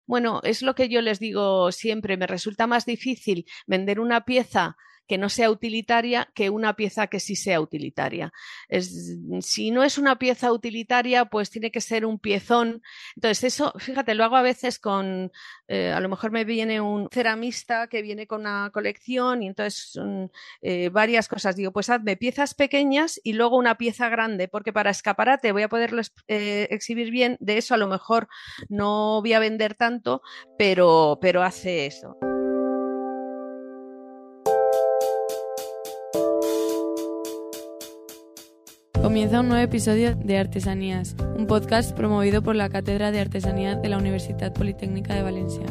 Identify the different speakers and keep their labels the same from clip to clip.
Speaker 1: Bueno, es lo que yo les digo siempre, me resulta más difícil vender una pieza que no sea utilitaria que una pieza que sí sea utilitaria. Si no es una pieza utilitaria, pues tiene que ser un piezón. Entonces, eso, fíjate, lo hago a veces a lo mejor me viene un ceramista que viene con una colección y entonces varias cosas. Digo, pues hazme piezas pequeñas y luego una pieza grande, porque para escaparate voy a poderlo exhibir bien. De eso a lo mejor no voy a vender tanto, pero hace eso.
Speaker 2: Comienza un nuevo episodio de Artesanías, un podcast promovido por la Cátedra de Artesanía de la Universitat Politécnica de Valencia.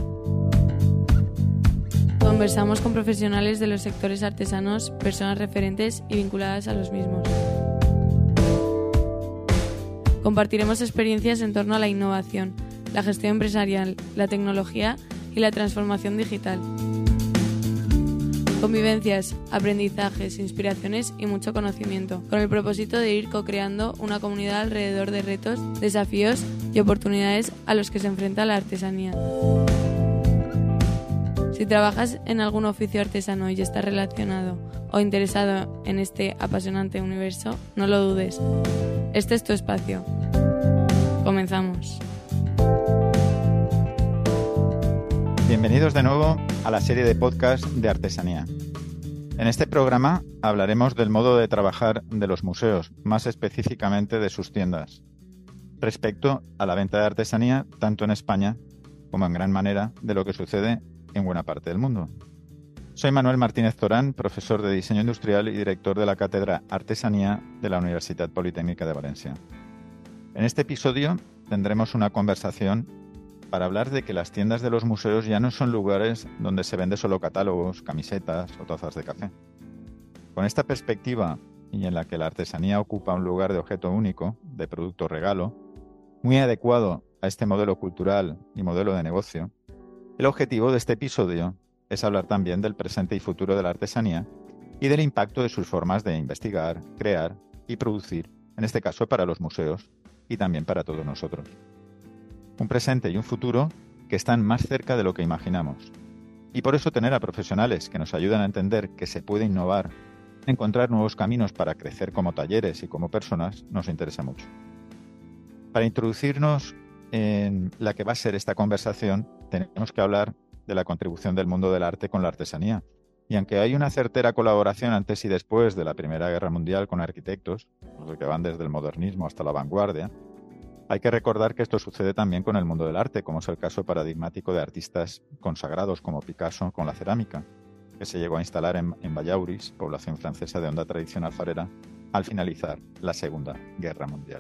Speaker 2: Conversamos con profesionales de los sectores artesanos, personas referentes y vinculadas a los mismos. Compartiremos experiencias en torno a la innovación, la gestión empresarial, la tecnología y la transformación digital. Convivencias, aprendizajes, inspiraciones y mucho conocimiento, con el propósito de ir co-creando una comunidad alrededor de retos, desafíos y oportunidades a los que se enfrenta la artesanía. Si trabajas en algún oficio artesano y estás relacionado o interesado en este apasionante universo, no lo dudes. Este es tu espacio. Comenzamos.
Speaker 3: Bienvenidos de nuevo a la serie de podcast de Artesanía. En este programa hablaremos del modo de trabajar de los museos, más específicamente de sus tiendas, respecto a la venta de artesanía tanto en España como en gran manera de lo que sucede en buena parte del mundo. Soy Manuel Martínez Torán, profesor de Diseño Industrial y director de la Cátedra Artesanía de la Universitat Politécnica de Valencia. En este episodio tendremos una conversación para hablar de que las tiendas de los museos ya no son lugares donde se vende solo catálogos, camisetas o tazas de café. Con esta perspectiva, y en la que la artesanía ocupa un lugar de objeto único, de producto regalo, muy adecuado a este modelo cultural y modelo de negocio, el objetivo de este episodio es hablar también del presente y futuro de la artesanía y del impacto de sus formas de investigar, crear y producir, en este caso para los museos y también para todos nosotros. Un presente y un futuro que están más cerca de lo que imaginamos. Y por eso tener a profesionales que nos ayudan a entender que se puede innovar, encontrar nuevos caminos para crecer como talleres y como personas, nos interesa mucho. Para introducirnos en la que va a ser esta conversación, tenemos que hablar de la contribución del mundo del arte con la artesanía. Y aunque hay una certera colaboración antes y después de la Primera Guerra Mundial con arquitectos, los que van desde el modernismo hasta la vanguardia, hay que recordar que esto sucede también con el mundo del arte, como es el caso paradigmático de artistas consagrados como Picasso con la cerámica, que se llegó a instalar en Vallauris, población francesa de honda tradición alfarera, al finalizar la Segunda Guerra Mundial.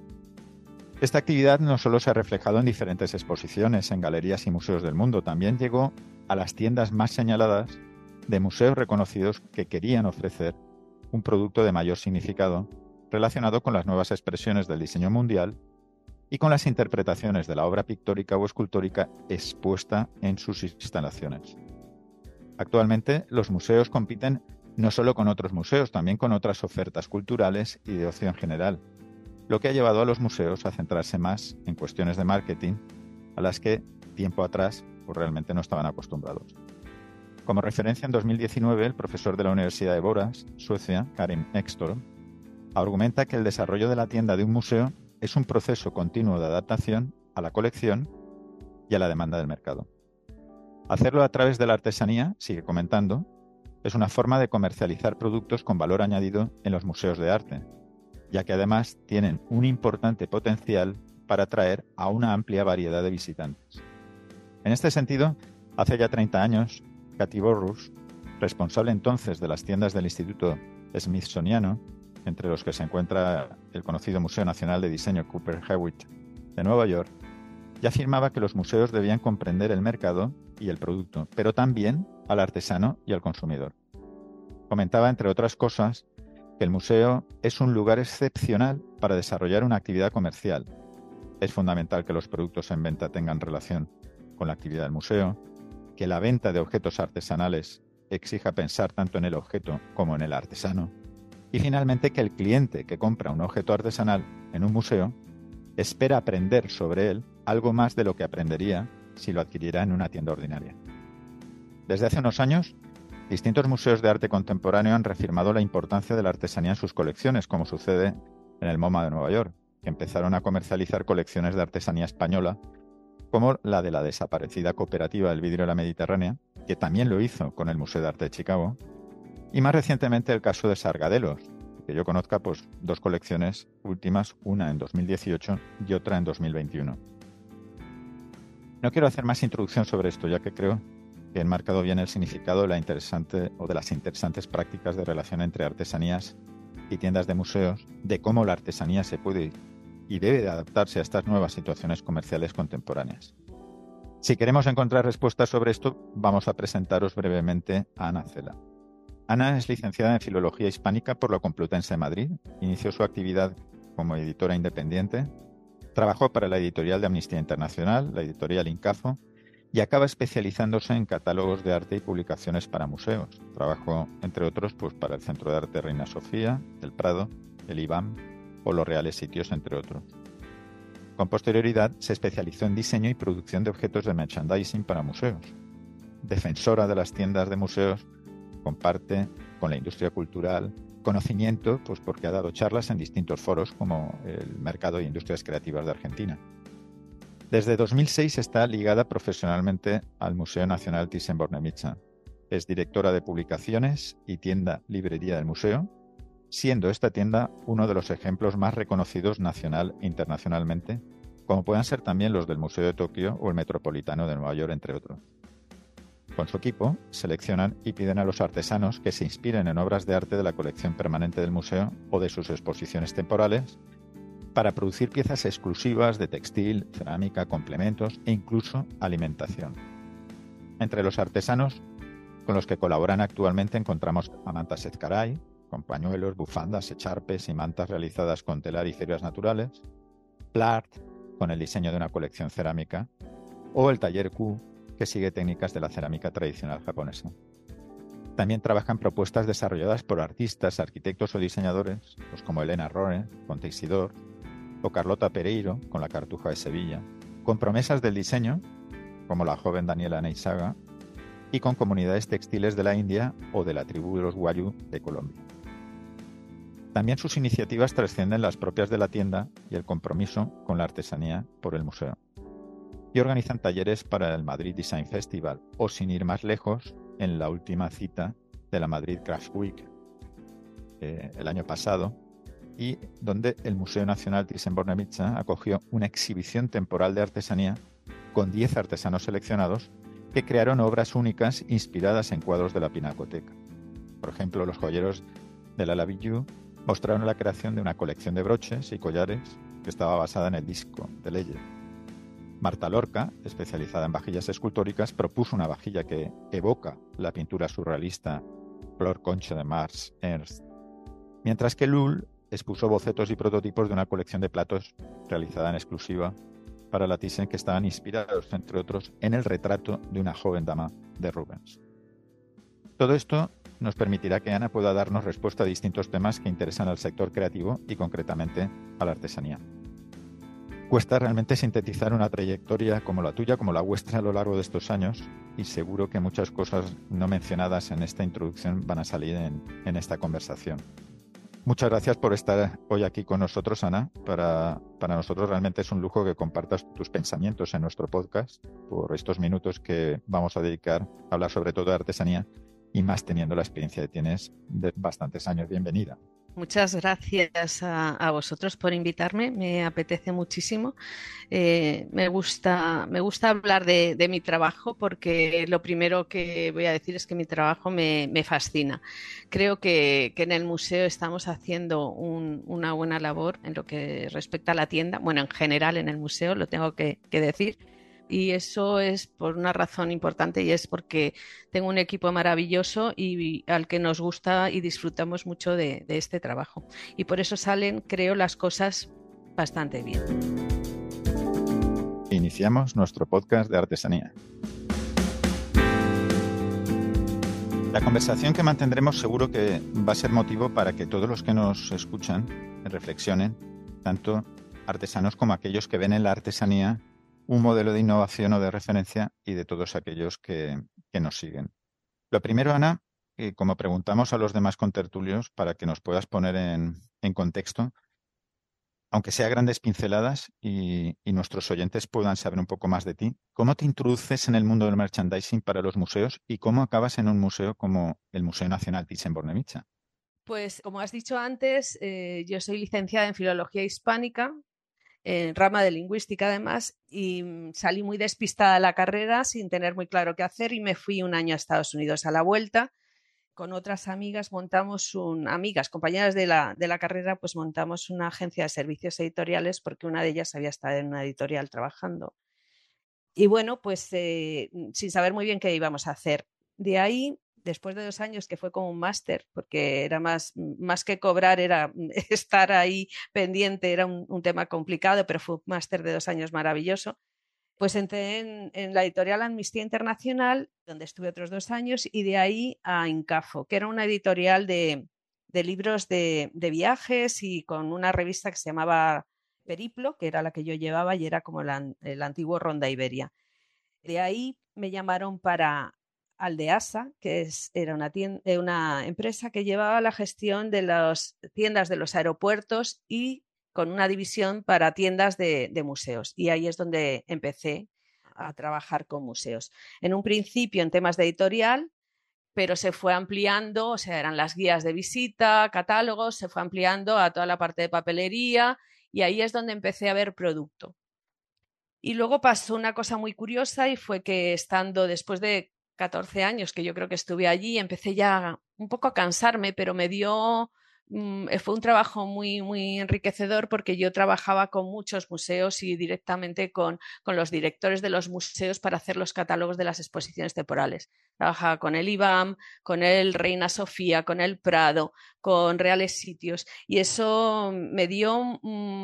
Speaker 3: Esta actividad no solo se ha reflejado en diferentes exposiciones en galerías y museos del mundo, también llegó a las tiendas más señaladas de museos reconocidos que querían ofrecer un producto de mayor significado relacionado con las nuevas expresiones del diseño mundial y con las interpretaciones de la obra pictórica o escultórica expuesta en sus instalaciones. Actualmente, los museos compiten no solo con otros museos, también con otras ofertas culturales y de ocio en general, lo que ha llevado a los museos a centrarse más en cuestiones de marketing a las que tiempo atrás pues realmente no estaban acostumbrados. Como referencia, en 2019, el profesor de la Universidad de Borås, Suecia, Karim Ekström, argumenta que el desarrollo de la tienda de un museo es un proceso continuo de adaptación a la colección y a la demanda del mercado. Hacerlo a través de la artesanía, sigue comentando, es una forma de comercializar productos con valor añadido en los museos de arte, ya que además tienen un importante potencial para atraer a una amplia variedad de visitantes. En este sentido, hace ya 30 años, Kati Borrus, responsable entonces de las tiendas del Instituto Smithsoniano, entre los que se encuentra el conocido Museo Nacional de Diseño Cooper Hewitt de Nueva York, ya afirmaba que los museos debían comprender el mercado y el producto, pero también al artesano y al consumidor. Comentaba, entre otras cosas, que el museo es un lugar excepcional para desarrollar una actividad comercial. Es fundamental que los productos en venta tengan relación con la actividad del museo, que la venta de objetos artesanales exija pensar tanto en el objeto como en el artesano, y finalmente que el cliente que compra un objeto artesanal en un museo espera aprender sobre él algo más de lo que aprendería si lo adquiriera en una tienda ordinaria. Desde hace unos años, distintos museos de arte contemporáneo han reafirmado la importancia de la artesanía en sus colecciones, como sucede en el MoMA de Nueva York, que empezaron a comercializar colecciones de artesanía española, como la de la desaparecida Cooperativa del Vidrio de la Mediterránea, que también lo hizo con el Museo de Arte de Chicago, y más recientemente el caso de Sargadelos, que yo conozca pues 2 colecciones últimas, una en 2018 y otra en 2021. No quiero hacer más introducción sobre esto, ya que creo que he enmarcado bien el significado de las interesantes prácticas de relación entre artesanías y tiendas de museos, de cómo la artesanía se puede y debe de adaptarse a estas nuevas situaciones comerciales contemporáneas. Si queremos encontrar respuestas sobre esto, vamos a presentaros brevemente a Ana Cela. Ana es licenciada en Filología Hispánica por la Complutense de Madrid, inició su actividad como editora independiente, trabajó para la editorial de Amnistía Internacional, la editorial Incafo, y acaba especializándose en catálogos de arte y publicaciones para museos. Trabajó, entre otros, pues para el Centro de Arte Reina Sofía, el Prado, el IBAM o los Reales Sitios, entre otros. Con posterioridad se especializó en diseño y producción de objetos de merchandising para museos. Defensora de las tiendas de museos, comparte con la industria cultural conocimiento, pues porque ha dado charlas en distintos foros como el Mercado de Industrias Creativas de Argentina. Desde 2006 está ligada profesionalmente al Museo Nacional Thyssen-Bornemisza. Es directora de publicaciones y tienda librería del museo, siendo esta tienda uno de los ejemplos más reconocidos nacional e internacionalmente, como puedan ser también los del Museo de Tokio o el Metropolitano de Nueva York, entre otros. Con su equipo, seleccionan y piden a los artesanos que se inspiren en obras de arte de la colección permanente del museo o de sus exposiciones temporales para producir piezas exclusivas de textil, cerámica, complementos e incluso alimentación. Entre los artesanos con los que colaboran actualmente encontramos a Manta Ezcaray, con pañuelos, bufandas, echarpes y mantas realizadas con telar y fibras naturales, Plart, con el diseño de una colección cerámica, o el taller Q, que sigue técnicas de la cerámica tradicional japonesa. También trabajan propuestas desarrolladas por artistas, arquitectos o diseñadores, pues como Elena Rohre, con Teixidor, o Carlota Pereiro, con la Cartuja de Sevilla, con promesas del diseño, como la joven Daniela Neisaga, y con comunidades textiles de la India o de la tribu de los Wayuu de Colombia. También sus iniciativas trascienden las propias de la tienda y el compromiso con la artesanía por el museo. Y organizan talleres para el Madrid Design Festival o, sin ir más lejos, en la última cita de la Madrid Craft Week el año pasado, y donde el Museo Nacional Thyssen-Bornemisza acogió una exhibición temporal de artesanía con 10 artesanos seleccionados que crearon obras únicas inspiradas en cuadros de la Pinacoteca. Por ejemplo, los joyeros de la Lavillou mostraron la creación de una colección de broches y collares que estaba basada en el disco de Leyer. Marta Lorca, especializada en vajillas escultóricas, propuso una vajilla que evoca la pintura surrealista Flor Concha de Mars Ernst, mientras que Lull expuso bocetos y prototipos de una colección de platos realizada en exclusiva para la Thyssen que estaban inspirados, entre otros, en el retrato de una joven dama de Rubens. Todo esto nos permitirá que Ana pueda darnos respuesta a distintos temas que interesan al sector creativo y concretamente a la artesanía. Cuesta realmente sintetizar una trayectoria como la tuya, como la vuestra a lo largo de estos años, y seguro que muchas cosas no mencionadas en esta introducción van a salir en esta conversación. Muchas gracias por estar hoy aquí con nosotros, Ana. Para nosotros realmente es un lujo que compartas tus pensamientos en nuestro podcast por estos minutos que vamos a dedicar a hablar sobre todo de artesanía y más teniendo la experiencia que tienes de bastantes años. Bienvenida.
Speaker 1: Muchas gracias a vosotros por invitarme, me apetece muchísimo. Me gusta hablar de mi trabajo porque lo primero que voy a decir es que mi trabajo me fascina. Creo que en el museo estamos haciendo una buena labor en lo que respecta a la tienda, bueno, en general en el museo, lo tengo que decir. Y eso es por una razón importante y es porque tengo un equipo maravilloso y al que nos gusta y disfrutamos mucho de este trabajo. Y por eso salen, creo, las cosas bastante bien.
Speaker 3: Iniciamos nuestro podcast de artesanía. La conversación que mantendremos seguro que va a ser motivo para que todos los que nos escuchan reflexionen, tanto artesanos como aquellos que ven en la artesanía un modelo de innovación o de referencia y de todos aquellos que nos siguen. Lo primero, Ana, como preguntamos a los demás contertulios, para que nos puedas poner en contexto, aunque sea grandes pinceladas y nuestros oyentes puedan saber un poco más de ti, ¿cómo te introduces en el mundo del merchandising para los museos y cómo acabas en un museo como el Museo Nacional Thyssen-Bornemisza?
Speaker 1: Pues como has dicho antes, yo soy licenciada en Filología Hispánica, en rama de lingüística además, y salí muy despistada de la carrera sin tener muy claro qué hacer y me fui un año a Estados Unidos. A la vuelta, con otras amigas, compañeras de la carrera, pues montamos una agencia de servicios editoriales porque una de ellas había estado en una editorial trabajando. Y bueno, pues sin saber muy bien qué íbamos a hacer. De ahí, después de 2 años, que fue como un máster, porque era más que cobrar, era estar ahí pendiente, era un tema complicado, pero fue un máster de 2 años maravilloso. Pues entré en la editorial Amnistía Internacional, donde estuve otros 2 años, y de ahí a Incafo, que era una editorial de libros de viajes y con una revista que se llamaba Periplo, que era la que yo llevaba y era como el antiguo Ronda Iberia. De ahí me llamaron para Aldeasa, que era una empresa que llevaba la gestión de las tiendas de los aeropuertos y con una división para tiendas de museos. Y ahí es donde empecé a trabajar con museos. En un principio en temas de editorial, pero se fue ampliando, o sea, eran las guías de visita, catálogos, se fue ampliando a toda la parte de papelería y ahí es donde empecé a ver producto. Y luego pasó una cosa muy curiosa y fue que estando después de 14 años que yo creo que estuve allí, empecé ya un poco a cansarme, pero fue un trabajo muy enriquecedor porque yo trabajaba con muchos museos y directamente con los directores de los museos para hacer los catálogos de las exposiciones temporales. Trabajaba con el IBAM, con el Reina Sofía, con el Prado, con Reales Sitios y eso me dio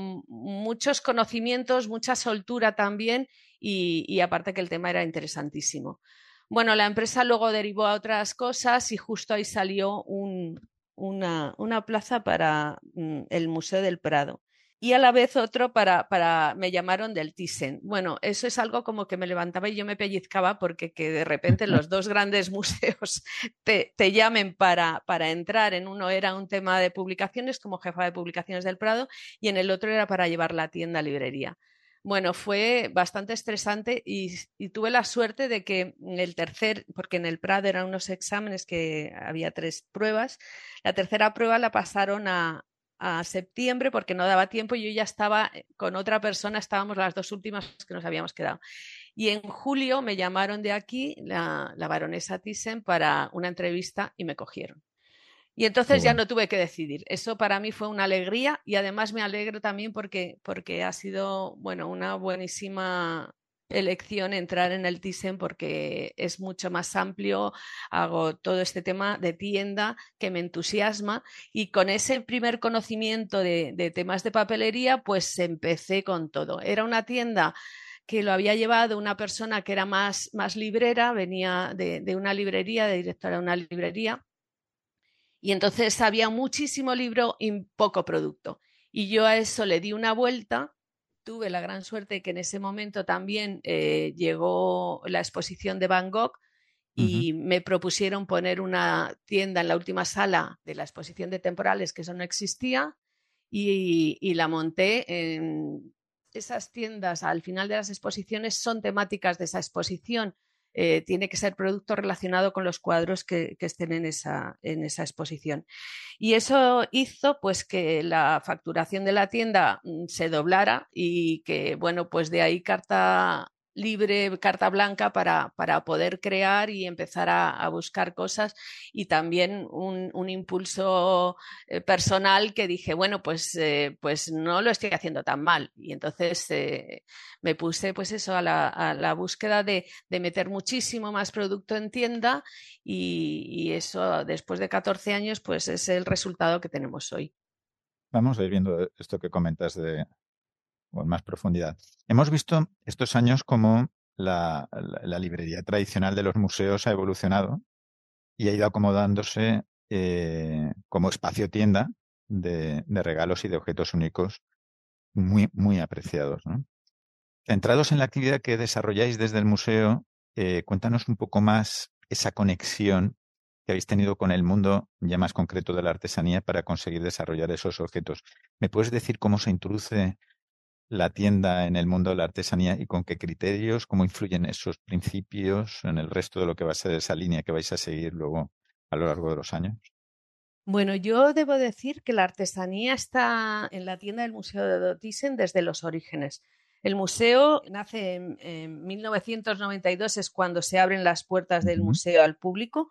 Speaker 1: muchos conocimientos, mucha soltura también y aparte que el tema era interesantísimo. Bueno, la empresa luego derivó a otras cosas y justo ahí salió una plaza para el Museo del Prado. Y a la vez otro me llamaron del Thyssen. Bueno, eso es algo como que me levantaba y yo me pellizcaba porque que de repente los dos grandes museos te llamen para entrar. En uno era un tema de publicaciones como jefa de publicaciones del Prado y en el otro era para llevar la tienda a librería. Bueno, fue bastante estresante y tuve la suerte de que porque en el Prado eran unos exámenes que había 3 pruebas, la tercera prueba la pasaron a septiembre porque no daba tiempo y yo ya estaba con otra persona, estábamos las 2 últimas que nos habíamos quedado. Y en julio me llamaron de aquí, la baronesa Thyssen, para una entrevista y me cogieron. Y entonces ya no tuve que decidir. Eso para mí fue una alegría y además me alegro también porque ha sido, bueno, una buenísima elección entrar en el Thyssen porque es mucho más amplio, hago todo este tema de tienda que me entusiasma y con ese primer conocimiento de temas de papelería pues empecé con todo. Era una tienda que lo había llevado una persona que era más librera, venía de una librería, de directora de una librería. Y entonces había muchísimo libro y poco producto. Y yo a eso le di una vuelta. Tuve la gran suerte que en ese momento también llegó la exposición de Van Gogh y me propusieron poner una tienda en la última sala de la exposición de temporales, que eso no existía, y la monté en esas tiendas. Al final de las exposiciones son temáticas de esa exposición. Tiene que ser producto relacionado con los cuadros que estén en esa exposición. Y eso hizo pues que la facturación de la tienda se doblara y que, bueno, pues de ahí carta libre, carta blanca para poder crear y empezar a buscar cosas y también un impulso personal que dije, bueno, pues no lo estoy haciendo tan mal. Y entonces me puse pues eso a la búsqueda de meter muchísimo más producto en tienda y eso después de 14 años pues es el resultado que tenemos hoy.
Speaker 3: Vamos a ir viendo esto que comentas con más profundidad. Hemos visto estos años cómo la librería tradicional de los museos ha evolucionado y ha ido acomodándose como espacio tienda de regalos y de objetos únicos muy apreciados, ¿no? Centrados en la actividad que desarrolláis desde el museo, cuéntanos un poco más esa conexión que habéis tenido con el mundo ya más concreto de la artesanía para conseguir desarrollar esos objetos. ¿Me puedes decir cómo se introduce la tienda en el mundo de la artesanía y con qué criterios, cómo influyen esos principios en el resto de lo que va a ser esa línea que vais a seguir luego a lo largo de los años?
Speaker 1: Bueno, yo debo decir que la artesanía está en la tienda del Museo de Thyssen desde los orígenes. El museo nace en 1992, es cuando se abren las puertas del museo al público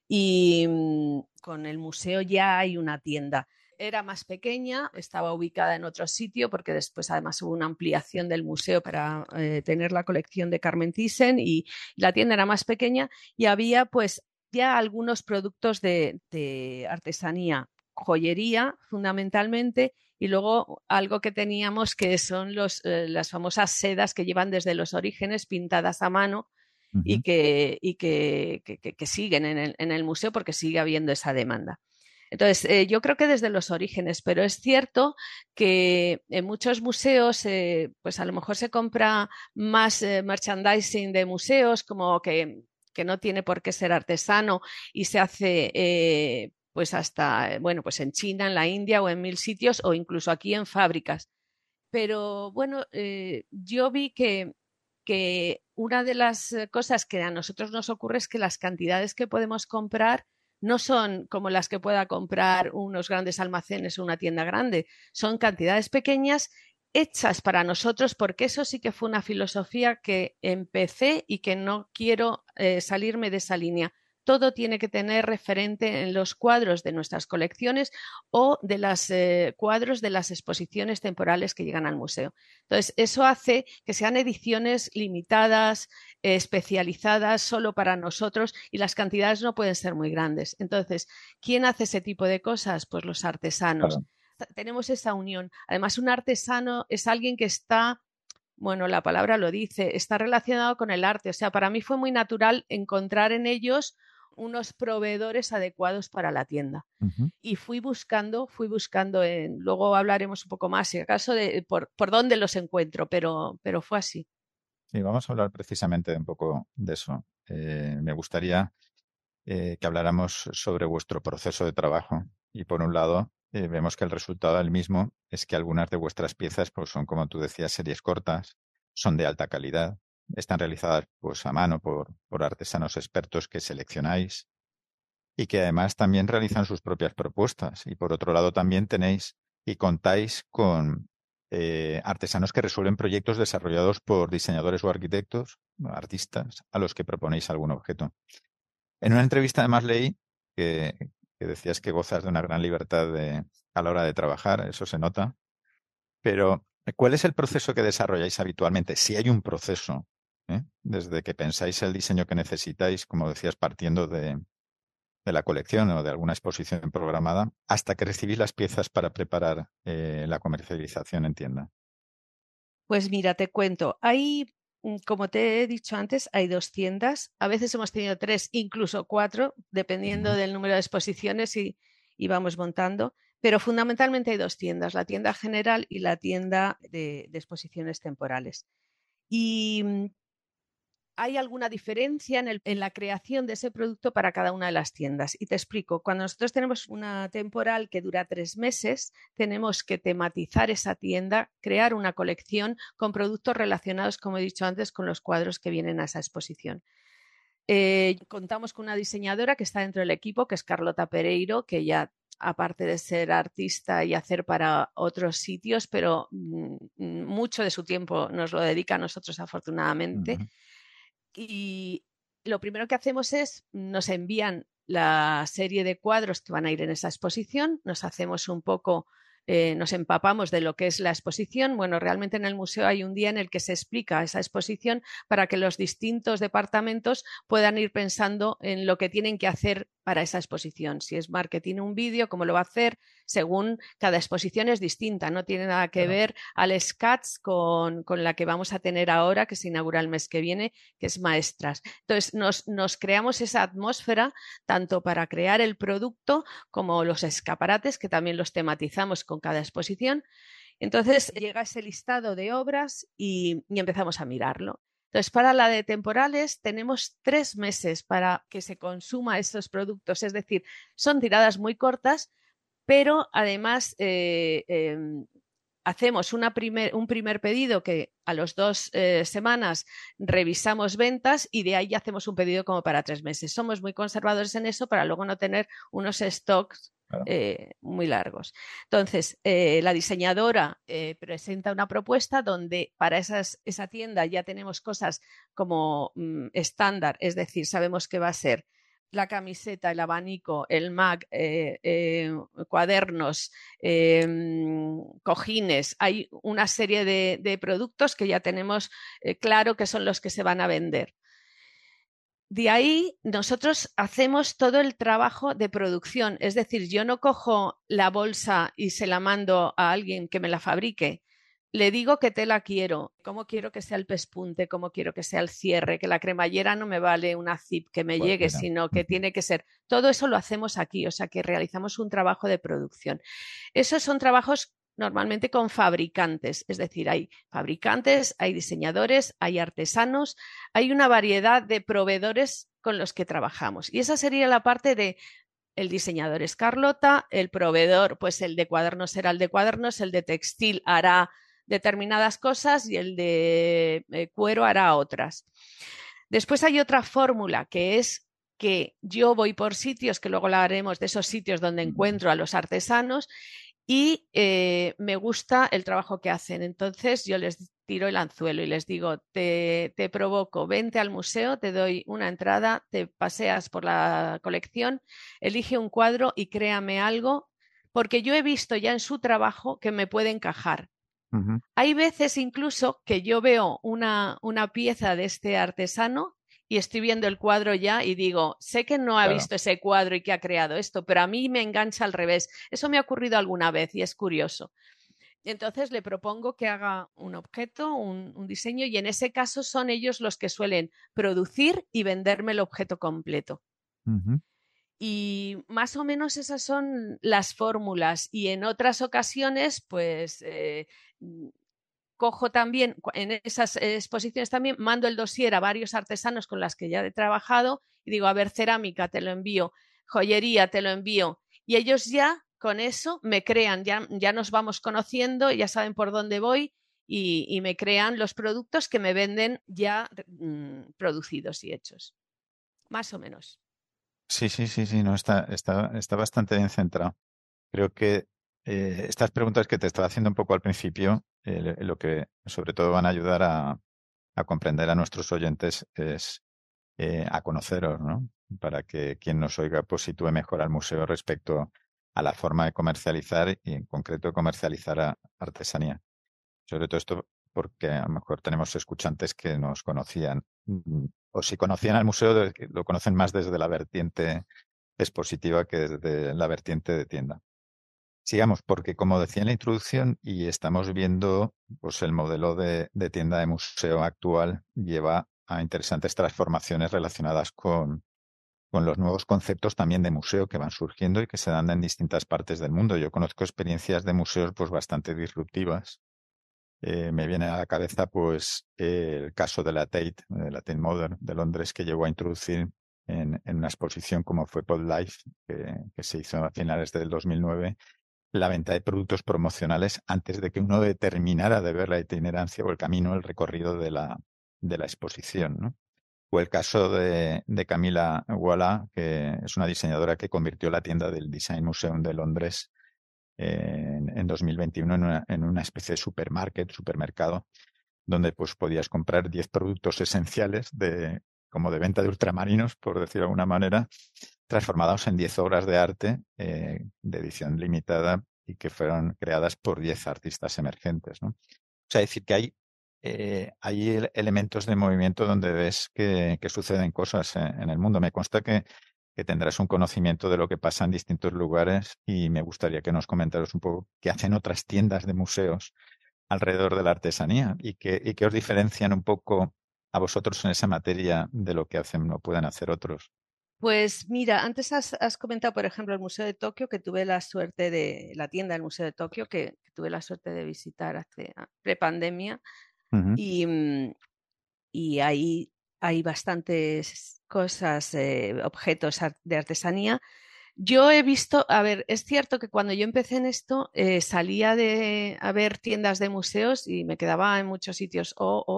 Speaker 1: y con el museo ya hay una tienda. Era más pequeña, estaba ubicada en otro sitio porque después además hubo una ampliación del museo para tener la colección de Carmen Thyssen y la tienda era más pequeña y había pues ya algunos productos de artesanía, joyería fundamentalmente y luego algo que teníamos que son las famosas sedas que llevan desde los orígenes pintadas a mano y que siguen en el museo porque sigue habiendo esa demanda. Entonces, yo creo que desde los orígenes, pero es cierto que en muchos museos, pues a lo mejor se compra más merchandising de museos, como que no tiene por qué ser artesano y se hace pues hasta, bueno, pues en China, en la India o en 1000 sitios o incluso aquí en fábricas. Pero bueno, yo vi que una de las cosas que a nosotros nos ocurre es que las cantidades que podemos comprar no son como las que pueda comprar unos grandes almacenes o una tienda grande, son cantidades pequeñas hechas para nosotros, porque eso sí que fue una filosofía que empecé y que no quiero salirme de esa línea. Todo tiene que tener referente en los cuadros de nuestras colecciones o de los cuadros de las exposiciones temporales que llegan al museo. Entonces, eso hace que sean ediciones limitadas, especializadas solo para nosotros y las cantidades no pueden ser muy grandes. Entonces, ¿quién hace ese tipo de cosas? Pues los artesanos. Claro. Tenemos esa unión. Además, un artesano es alguien que está, bueno, la palabra lo dice, está relacionado con el arte. O sea, para mí fue muy natural encontrar en ellos unos proveedores adecuados para la tienda. Y fui buscando luego hablaremos un poco más, si acaso, de por dónde los encuentro, pero fue así.
Speaker 3: Sí, vamos a hablar precisamente un poco de eso. Me gustaría que habláramos sobre vuestro proceso de trabajo. Y por un lado, vemos que el resultado del mismo es que algunas de vuestras piezas pues, son, como tú decías, series cortas, son de alta calidad, están realizadas pues, a mano por artesanos expertos que seleccionáis y que además también realizan sus propias propuestas. Y por otro lado, también tenéis y contáis con artesanos que resuelven proyectos desarrollados por diseñadores o arquitectos, artistas, a los que proponéis algún objeto. En una entrevista además leí que decías que gozas de una gran libertad a la hora de trabajar, eso se nota, pero ¿cuál es el proceso que desarrolláis habitualmente? Si hay un proceso, desde que pensáis el diseño que necesitáis, como decías, partiendo de la colección o de alguna exposición programada, hasta que recibís las piezas para preparar la comercialización en tienda.
Speaker 1: Pues mira, te cuento, como te he dicho antes, hay 2 tiendas, a veces hemos tenido 3, incluso 4, dependiendo del número de exposiciones y vamos montando, pero fundamentalmente hay 2 tiendas, la tienda general y la tienda de exposiciones temporales. Y hay alguna diferencia en la creación de ese producto para cada una de las tiendas. Y te explico, cuando nosotros tenemos una temporal que dura 3 meses, tenemos que tematizar esa tienda, crear una colección con productos relacionados, como he dicho antes, con los cuadros que vienen a esa exposición. Contamos con una diseñadora que está dentro del equipo, que es Carlota Pereiro, que ya, aparte de ser artista y hacer para otros sitios, pero mucho de su tiempo nos lo dedica a nosotros, afortunadamente. Y lo primero que hacemos es, nos envían la serie de cuadros que van a ir en esa exposición, nos hacemos un poco, nos empapamos de lo que es la exposición. Bueno, realmente en el museo hay un día en el que se explica esa exposición para que los distintos departamentos puedan ir pensando en lo que tienen que hacer para esa exposición. Si es marketing, un vídeo, cómo lo va a hacer, según cada exposición es distinta, no tiene nada que ver al SCATS con la que vamos a tener ahora, que se inaugura el mes que viene, que es Maestras. Entonces nos creamos esa atmósfera tanto para crear el producto como los escaparates, que también los tematizamos con cada exposición. Entonces llega ese listado de obras y empezamos a mirarlo. Entonces, para la de temporales tenemos 3 meses para que se consuma estos productos, es decir, son tiradas muy cortas, pero además hacemos un primer pedido que a las 2 semanas revisamos ventas y de ahí ya hacemos un pedido como para 3 meses. Somos muy conservadores en eso para luego no tener unos stocks muy largos. Entonces, la diseñadora presenta una propuesta donde para esa tienda ya tenemos cosas como estándar, es decir, sabemos que va a ser la camiseta, el abanico, el Mac, cuadernos, cojines. Hay una serie de productos que ya tenemos claro que son los que se van a vender. De ahí nosotros hacemos todo el trabajo de producción, es decir, yo no cojo la bolsa y se la mando a alguien que me la fabrique. Le digo qué tela quiero, cómo quiero que sea el pespunte, cómo quiero que sea el cierre, que la cremallera no me vale una zip que me llegue, sino que tiene que ser. Todo eso lo hacemos aquí, o sea que realizamos un trabajo de producción. Esos son trabajos normalmente con fabricantes, es decir, hay fabricantes, hay diseñadores, hay artesanos, hay una variedad de proveedores con los que trabajamos. Y esa sería la parte de el diseñador es Carlota, el proveedor, pues el de cuadernos será el de cuadernos, el de textil hará determinadas cosas y el de cuero hará otras. Después hay otra fórmula que es que yo voy por sitios, que luego la haremos de esos sitios donde encuentro a los artesanos y me gusta el trabajo que hacen. Entonces yo les tiro el anzuelo y les digo, te provoco, vente al museo, te doy una entrada, te paseas por la colección, elige un cuadro y créame algo, porque yo he visto ya en su trabajo que me puede encajar. Uh-huh. Hay veces incluso que yo veo una pieza de este artesano y estoy viendo el cuadro ya y digo, sé que no ha visto ese cuadro y que ha creado esto, pero a mí me engancha al revés. Eso me ha ocurrido alguna vez y es curioso. Entonces le propongo que haga un objeto, un diseño, y en ese caso son ellos los que suelen producir y venderme el objeto completo. Uh-huh. Y más o menos esas son las fórmulas. Y en otras ocasiones, pues cojo también, en esas exposiciones también, mando el dossier a varios artesanos con los que ya he trabajado y digo, a ver, cerámica te lo envío, joyería te lo envío. Y ellos ya con eso me crean, ya nos vamos conociendo, ya saben por dónde voy y me crean los productos que me venden ya producidos y hechos. Más o menos.
Speaker 3: Sí, no, está bastante bien centrado. Creo que estas preguntas que te estaba haciendo un poco al principio, lo que sobre todo van a ayudar a comprender a nuestros oyentes es a conoceros, ¿no? Para que quien nos oiga pues sitúe mejor al museo respecto a la forma de comercializar y en concreto comercializar artesanía. Sobre todo esto porque a lo mejor tenemos escuchantes que nos conocían o si conocían al museo lo conocen más desde la vertiente expositiva que desde la vertiente de tienda. Sigamos, porque como decía en la introducción y estamos viendo, pues el modelo de tienda de museo actual lleva a interesantes transformaciones relacionadas con los nuevos conceptos también de museo que van surgiendo y que se dan en distintas partes del mundo. Yo conozco experiencias de museos pues bastante disruptivas. Me viene a la cabeza pues el caso de la Tate Modern de Londres, que llegó a introducir en una exposición como fue Pod Life, que se hizo a finales del 2009, la venta de productos promocionales antes de que uno determinara de ver la itinerancia o el camino, el recorrido de la exposición, ¿no? O el caso de Camila Walla, que es una diseñadora que convirtió la tienda del Design Museum de Londres en 2021 en una especie de supermercado, donde pues podías comprar 10 productos esenciales como de venta de ultramarinos, por decirlo de alguna manera, transformados en 10 obras de arte de edición limitada y que fueron creadas por 10 artistas emergentes, ¿no? O sea, decir que hay elementos de movimiento donde ves que suceden cosas en el mundo. Me consta que tendrás un conocimiento de lo que pasa en distintos lugares y me gustaría que nos comentaras un poco qué hacen otras tiendas de museos alrededor de la artesanía y qué os diferencian un poco a vosotros en esa materia de lo que hacen o pueden hacer otros.
Speaker 1: Pues mira, antes has comentado, por ejemplo, el Museo de Tokio, que tuve la suerte la tienda del Museo de Tokio, que tuve la suerte de visitar hace prepandemia,
Speaker 3: Ujú.
Speaker 1: y ahí hay bastantes cosas, objetos de artesanía. Yo he visto, a ver, es cierto que cuando yo empecé en esto, salía a ver tiendas de museos y me quedaba en muchos sitios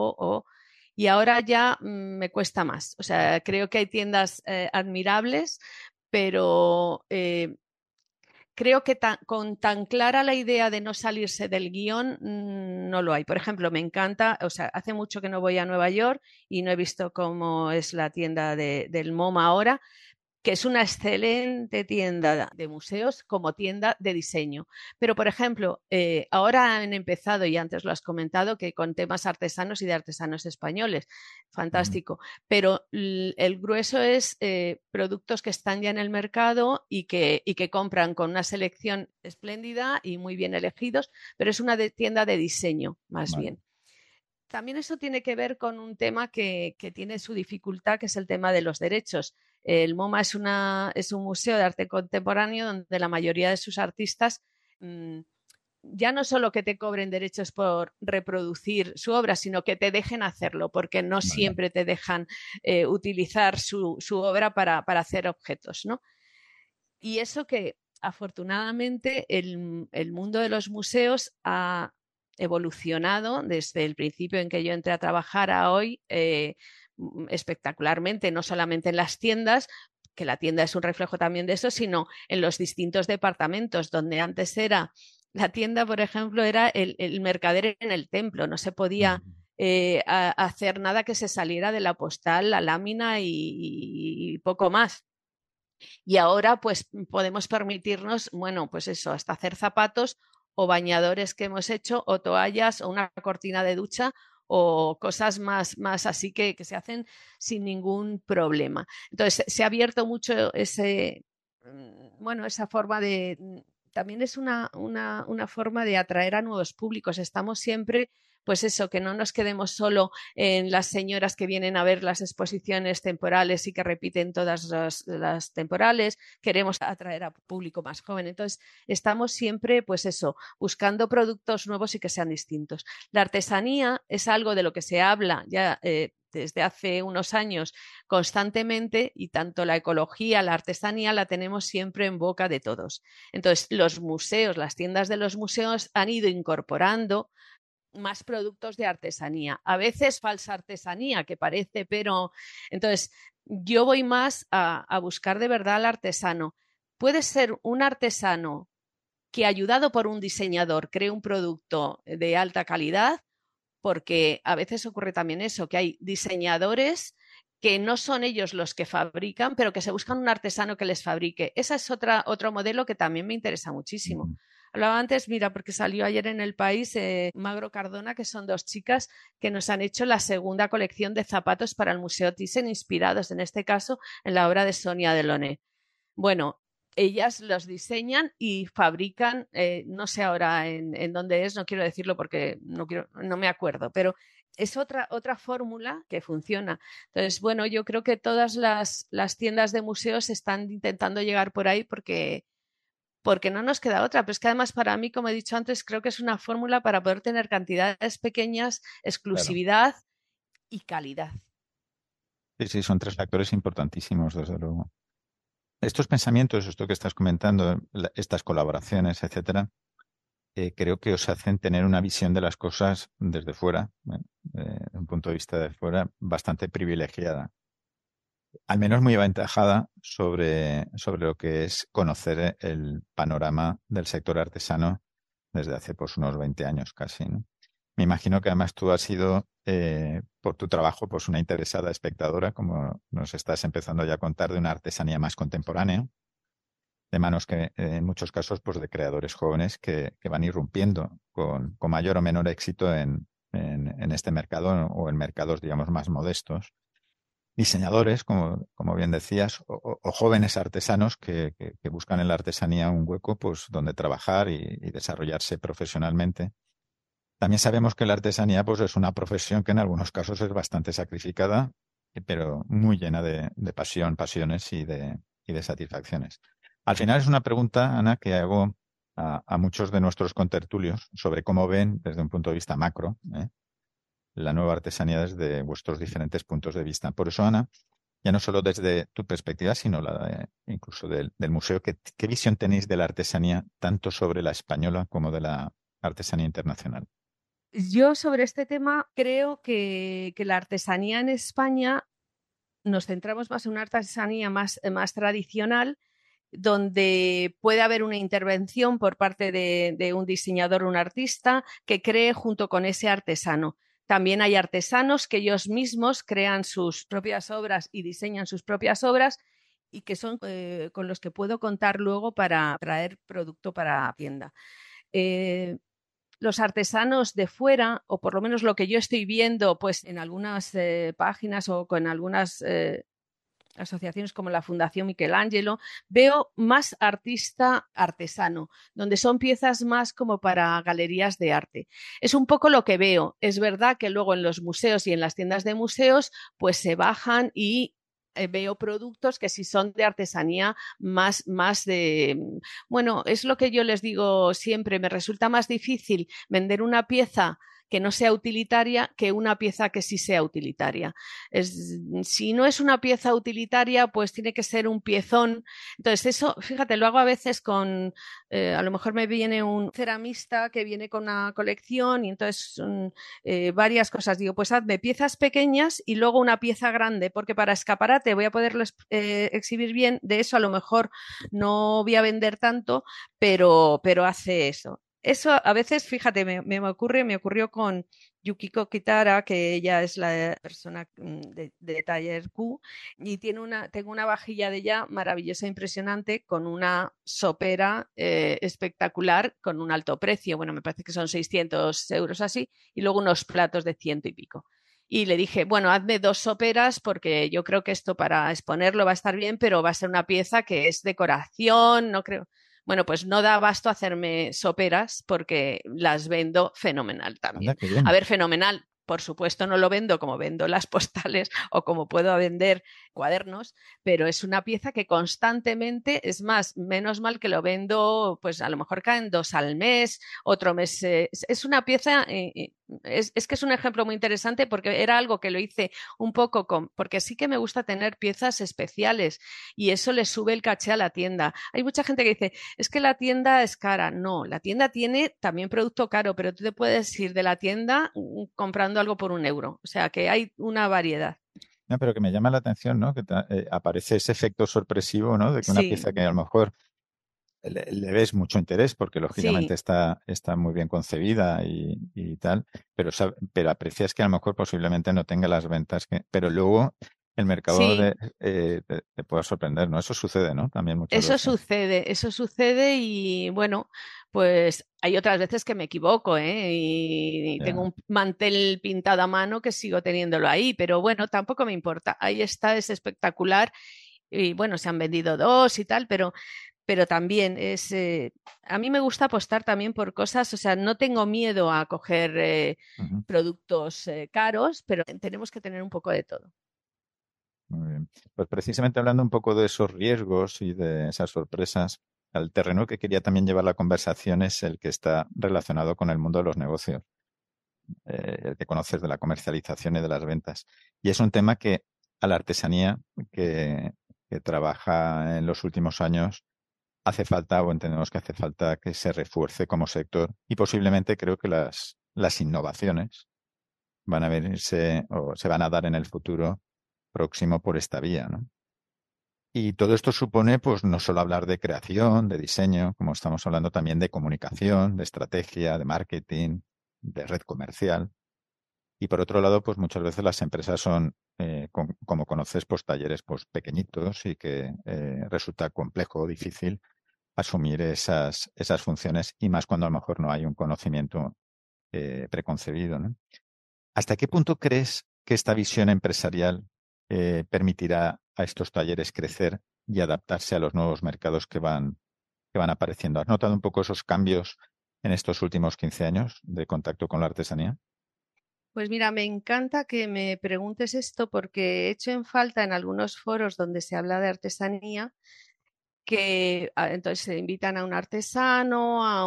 Speaker 1: y ahora ya me cuesta más. O sea, creo que hay tiendas admirables, pero creo que con tan clara la idea de no salirse del guión, no lo hay. Por ejemplo, me encanta, o sea, hace mucho que no voy a Nueva York y no he visto cómo es la tienda del MoMA ahora, que es una excelente tienda de museos como tienda de diseño. Pero, por ejemplo, ahora han empezado, y antes lo has comentado, que con temas artesanos y de artesanos españoles. Fantástico. Pero el grueso es productos que están ya en el mercado y que compran con una selección espléndida y muy bien elegidos, pero es una tienda de diseño, más
Speaker 3: Vale.
Speaker 1: bien. También eso tiene que ver con un tema que tiene su dificultad, que es el tema de los derechos. El MoMA es un museo de arte contemporáneo donde la mayoría de sus artistas ya no solo que te cobren derechos por reproducir su obra, sino que te dejen hacerlo, porque no
Speaker 3: Vale.
Speaker 1: siempre te dejan utilizar su obra para hacer objetos, ¿no? Y eso que afortunadamente el mundo de los museos ha evolucionado desde el principio en que yo entré a trabajar a hoy espectacularmente, no solamente en las tiendas, que la tienda es un reflejo también de eso, sino en los distintos departamentos, donde antes era la tienda, por ejemplo, era el mercader en el templo, no se podía hacer nada que se saliera de la postal, la lámina y poco más. Y ahora pues podemos permitirnos, bueno, pues eso, hasta hacer zapatos o bañadores que hemos hecho o toallas o una cortina de ducha o cosas más así que se hacen sin ningún problema. Entonces se ha abierto mucho esa forma también es una forma de atraer a nuevos públicos. Estamos siempre, pues eso, que no nos quedemos solo en las señoras que vienen a ver las exposiciones temporales y que repiten todas las temporales. Queremos atraer a público más joven. Entonces, estamos siempre, pues eso, buscando productos nuevos y que sean distintos. La artesanía es algo de lo que se habla ya desde hace unos años constantemente y tanto la ecología, la artesanía la tenemos siempre en boca de todos. Entonces, los museos, las tiendas de los museos han ido incorporando más productos de artesanía, a veces falsa artesanía que parece, pero entonces yo voy más a buscar de verdad al artesano. Puede ser un artesano que ayudado por un diseñador cree un producto de alta calidad, porque a veces ocurre también eso, que hay diseñadores que no son ellos los que fabrican, pero que se buscan un artesano que les fabrique. Ese es otro modelo que también me interesa muchísimo. Hablaba antes, mira, porque salió ayer en El País Magro Cardona, que son dos chicas que nos han hecho la segunda colección de zapatos para el Museo Thyssen, inspirados en este caso en la obra de Sonia Delaunay. Bueno, ellas los diseñan y fabrican, no sé ahora en dónde es, no quiero decirlo porque no me acuerdo, pero es otra fórmula que funciona. Entonces, bueno, yo creo que todas las tiendas de museos están intentando llegar por ahí porque no nos queda otra. Pero es que además para mí, como he dicho antes, creo que es una fórmula para poder tener cantidades pequeñas, exclusividad y calidad.
Speaker 3: Sí, son tres factores importantísimos, desde luego. Estos pensamientos, esto que estás comentando, estas colaboraciones, etcétera, creo que os hacen tener una visión de las cosas desde fuera, desde un punto de vista de fuera, bastante privilegiada. Al menos muy aventajada sobre lo que es conocer el panorama del sector artesano desde hace pues unos 20 años casi, ¿no? Me imagino que además tú has sido, por tu trabajo, pues una interesada espectadora, como nos estás empezando ya a contar, de una artesanía más contemporánea, de manos que en muchos casos pues de creadores jóvenes que van irrumpiendo con mayor o menor éxito en este mercado o en mercados, digamos, más modestos. Diseñadores, como bien decías, o jóvenes artesanos que buscan en la artesanía un hueco pues donde trabajar y desarrollarse profesionalmente. También sabemos que la artesanía pues es una profesión que en algunos casos es bastante sacrificada pero muy llena de pasión, pasiones y de satisfacciones. Al final es una pregunta, Ana, que hago a muchos de nuestros contertulios sobre cómo ven desde un punto de vista macro, la nueva artesanía desde vuestros diferentes puntos de vista. Por eso, Ana, ya no solo desde tu perspectiva, sino incluso del museo, ¿qué visión tenéis de la artesanía, tanto sobre la española como de la artesanía internacional?
Speaker 1: Yo sobre este tema creo que la artesanía en España nos centramos más en una artesanía más tradicional, donde puede haber una intervención por parte de un diseñador o un artista que cree junto con ese artesano. También hay artesanos que ellos mismos crean sus propias obras y diseñan sus propias obras y que son con los que puedo contar luego para traer producto para la tienda. Los artesanos de fuera, o por lo menos lo que yo estoy viendo pues en algunas páginas o con algunas asociaciones como la Fundación Michelangelo, veo más artista artesano, donde son piezas más como para galerías de arte. Es un poco lo que veo. Es verdad que luego en los museos y en las tiendas de museos pues se bajan y veo productos que sí son de artesanía más de... Bueno, es lo que yo les digo siempre, me resulta más difícil vender una pieza que no sea utilitaria que una pieza que sí sea utilitaria. Si no es una pieza utilitaria, pues tiene que ser un piezón. Entonces eso, fíjate, lo hago a veces con, a lo mejor me viene un ceramista que viene con una colección y entonces varias cosas. Digo, pues hazme piezas pequeñas y luego una pieza grande, porque para escaparate voy a poderlo exhibir bien. De eso a lo mejor no voy a vender tanto, pero hace eso. Eso a veces, fíjate, me ocurrió con Yukiko Kitara, que ella es la persona de Taller Q, y tengo una vajilla de ella maravillosa, impresionante, con una sopera espectacular, con un alto precio. Bueno, me parece que son 600 euros así, y luego unos platos de 100 y pico. Y le dije, bueno, hazme 2 soperas porque yo creo que esto para exponerlo va a estar bien, pero va a ser una pieza que es decoración, no creo. Bueno, pues no da abasto hacerme soperas porque las vendo fenomenal también.
Speaker 3: Anda, qué bien.
Speaker 1: A ver, fenomenal. Por supuesto no lo vendo como vendo las postales o como puedo vender cuadernos, pero es una pieza que constantemente, es más, menos mal que lo vendo, pues a lo mejor caen 2 al mes, otro mes. Es una pieza, es que es un ejemplo muy interesante porque era algo que lo hice un poco porque sí que me gusta tener piezas especiales y eso le sube el caché a la tienda. Hay mucha gente que dice, es que la tienda es cara. No, la tienda tiene también producto caro, pero tú te puedes ir de la tienda comprando algo por €1. O sea que hay una variedad.
Speaker 3: No, pero que me llama la atención, ¿no? Que aparece ese efecto sorpresivo, ¿no? De que una
Speaker 1: Sí,
Speaker 3: pieza que a lo mejor le ves mucho interés porque lógicamente
Speaker 1: sí,
Speaker 3: está muy bien concebida y tal, pero aprecias que a lo mejor posiblemente no tenga las ventas pero luego el mercado
Speaker 1: sí.
Speaker 3: te pueda sorprender, ¿no? Eso sucede, ¿no? También muchas veces.
Speaker 1: Eso sucede y bueno, pues hay otras veces que me equivoco, ¿eh? Y tengo
Speaker 3: Ya.
Speaker 1: un mantel pintado a mano que sigo teniéndolo ahí, pero bueno, tampoco me importa. Ahí está, es espectacular y bueno, se han vendido 2 y tal, pero también a mí me gusta apostar también por cosas, o sea, no tengo miedo a coger
Speaker 3: Ujú.
Speaker 1: productos caros, pero tenemos que tener un poco de todo.
Speaker 3: Muy bien. Pues precisamente hablando un poco de esos riesgos y de esas sorpresas, al terreno que quería también llevar la conversación es el que está relacionado con el mundo de los negocios, el que conoces de la comercialización y de las ventas. Y es un tema que a la artesanía que trabaja en los últimos años hace falta o entendemos que hace falta que se refuerce como sector y posiblemente creo que las innovaciones van a venirse o se van a dar en el futuro próximo por esta vía, ¿no? Y todo esto supone, pues, no solo hablar de creación, de diseño, como estamos hablando también de comunicación, de estrategia, de marketing, de red comercial. Y por otro lado, pues muchas veces las empresas son, como conoces, pues talleres pues pequeñitos y que resulta complejo o difícil asumir esas funciones y más cuando a lo mejor no hay un conocimiento preconcebido, ¿no? ¿Hasta qué punto crees que esta visión empresarial permitirá a estos talleres crecer y adaptarse a los nuevos mercados que van apareciendo? ¿Has notado un poco esos cambios en estos últimos 15 años de contacto con la artesanía?
Speaker 1: Pues mira, me encanta que me preguntes esto porque he hecho en falta en algunos foros donde se habla de artesanía que entonces se invitan a un artesano, a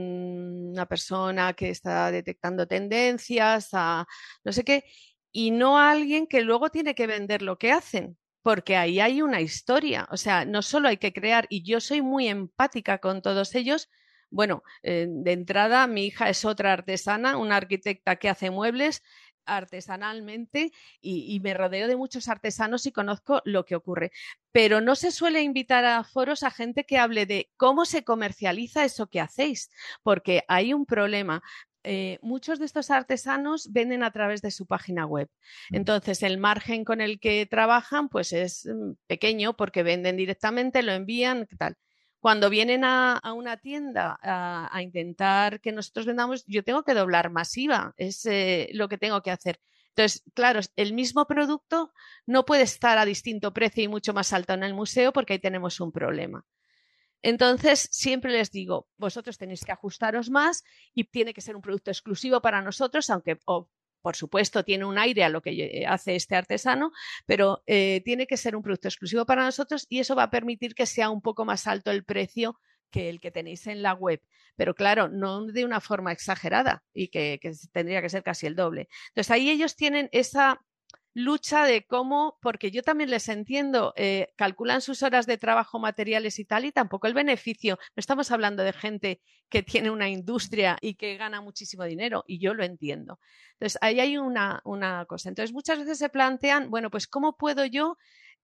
Speaker 1: una persona que está detectando tendencias, a no sé qué, y no a alguien que luego tiene que vender lo que hacen. Porque ahí hay una historia, o sea, no solo hay que crear, y yo soy muy empática con todos ellos. Bueno, de entrada, mi hija es otra artesana, una arquitecta que hace muebles artesanalmente y me rodeo de muchos artesanos y conozco lo que ocurre. Pero no se suele invitar a foros a gente que hable de cómo se comercializa eso que hacéis, porque hay un problema. Muchos de estos artesanos venden a través de su página web. Entonces, el margen con el que trabajan pues es pequeño porque venden directamente, lo envían, tal. Cuando vienen a una tienda a intentar que nosotros vendamos, yo tengo que doblar masiva, es lo que tengo que hacer. Entonces, claro, el mismo producto no puede estar a distinto precio y mucho más alto en el museo porque ahí tenemos un problema. Entonces, siempre les digo, vosotros tenéis que ajustaros más y tiene que ser un producto exclusivo para nosotros, aunque por supuesto tiene un aire a lo que hace este artesano, pero tiene que ser un producto exclusivo para nosotros y eso va a permitir que sea un poco más alto el precio que el que tenéis en la web. Pero claro, no de una forma exagerada y que tendría que ser casi el doble. Entonces ahí ellos tienen esa lucha de cómo, porque yo también les entiendo, calculan sus horas de trabajo, materiales y tal, y tampoco el beneficio. No estamos hablando de gente que tiene una industria y que gana muchísimo dinero, y yo lo entiendo. Entonces, ahí hay una cosa. Entonces, muchas veces se plantean, bueno, pues, ¿cómo puedo yo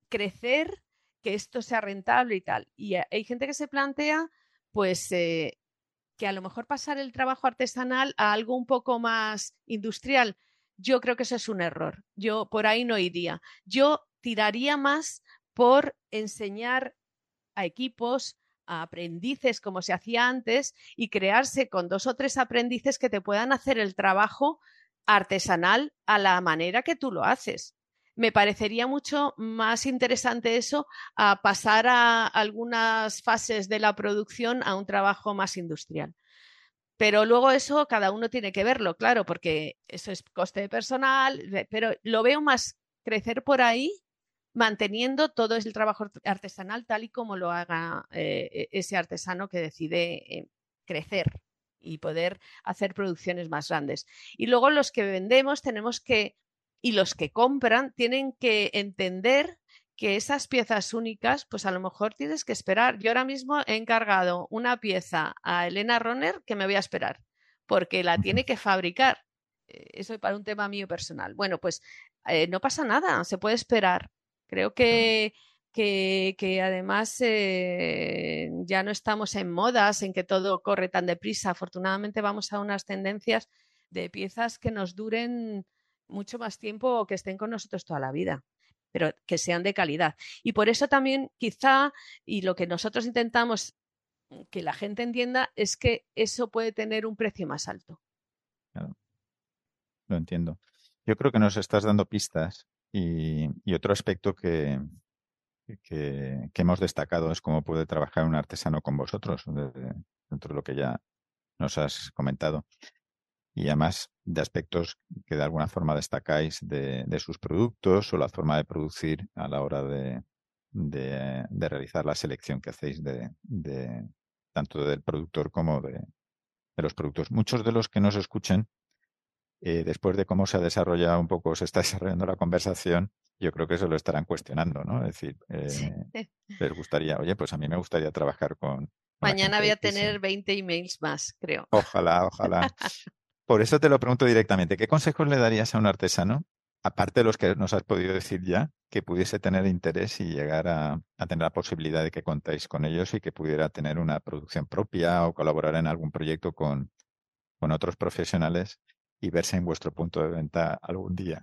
Speaker 1: crecer que esto sea rentable y tal? Y hay gente que se plantea, pues, que a lo mejor pasar el trabajo artesanal a algo un poco más industrial. Yo creo que eso es un error. Yo por ahí no iría. Yo tiraría más por enseñar a equipos, a aprendices como se hacía antes y crearse con 2 o 3 aprendices que te puedan hacer el trabajo artesanal a la manera que tú lo haces. Me parecería mucho más interesante eso a pasar a algunas fases de la producción a un trabajo más industrial. Pero luego eso cada uno tiene que verlo, claro, porque eso es coste de personal, pero lo veo más crecer por ahí manteniendo todo el trabajo artesanal tal y como lo haga ese artesano que decide crecer y poder hacer producciones más grandes. Y luego los que vendemos tenemos que, y los que compran, tienen que entender que esas piezas únicas, pues a lo mejor tienes que esperar. Yo ahora mismo he encargado una pieza a Elena Ronner que me voy a esperar, porque la tiene que fabricar. Eso para un tema mío personal. Bueno, pues no pasa nada, se puede esperar. Creo que además ya no estamos en modas, en que todo corre tan deprisa. Afortunadamente vamos a unas tendencias de piezas que nos duren mucho más tiempo o que estén con nosotros toda la vida, pero que sean de calidad. Y por eso también quizá, y lo que nosotros intentamos que la gente entienda, es que eso puede tener un precio más alto.
Speaker 3: Claro, lo entiendo. Yo creo que nos estás dando pistas y otro aspecto que hemos destacado es cómo puede trabajar un artesano con vosotros, dentro de lo que ya nos has comentado. Y además de aspectos que de alguna forma destacáis de sus productos o la forma de producir a la hora de realizar la selección que hacéis tanto del productor como de los productos. Muchos de los que nos escuchen, después de cómo se ha desarrollado un poco, se está desarrollando la conversación, yo creo que se lo estarán cuestionando, ¿no? Es decir, les gustaría, oye, pues a mí me gustaría trabajar con
Speaker 1: Mañana voy a tener 20 emails más, creo.
Speaker 3: Ojalá, ojalá. Por eso te lo pregunto directamente. ¿Qué consejos le darías a un artesano, aparte de los que nos has podido decir ya, que pudiese tener interés y llegar a tener la posibilidad de que contáis con ellos y que pudiera tener una producción propia o colaborar en algún proyecto con otros profesionales y verse en vuestro punto de venta algún día?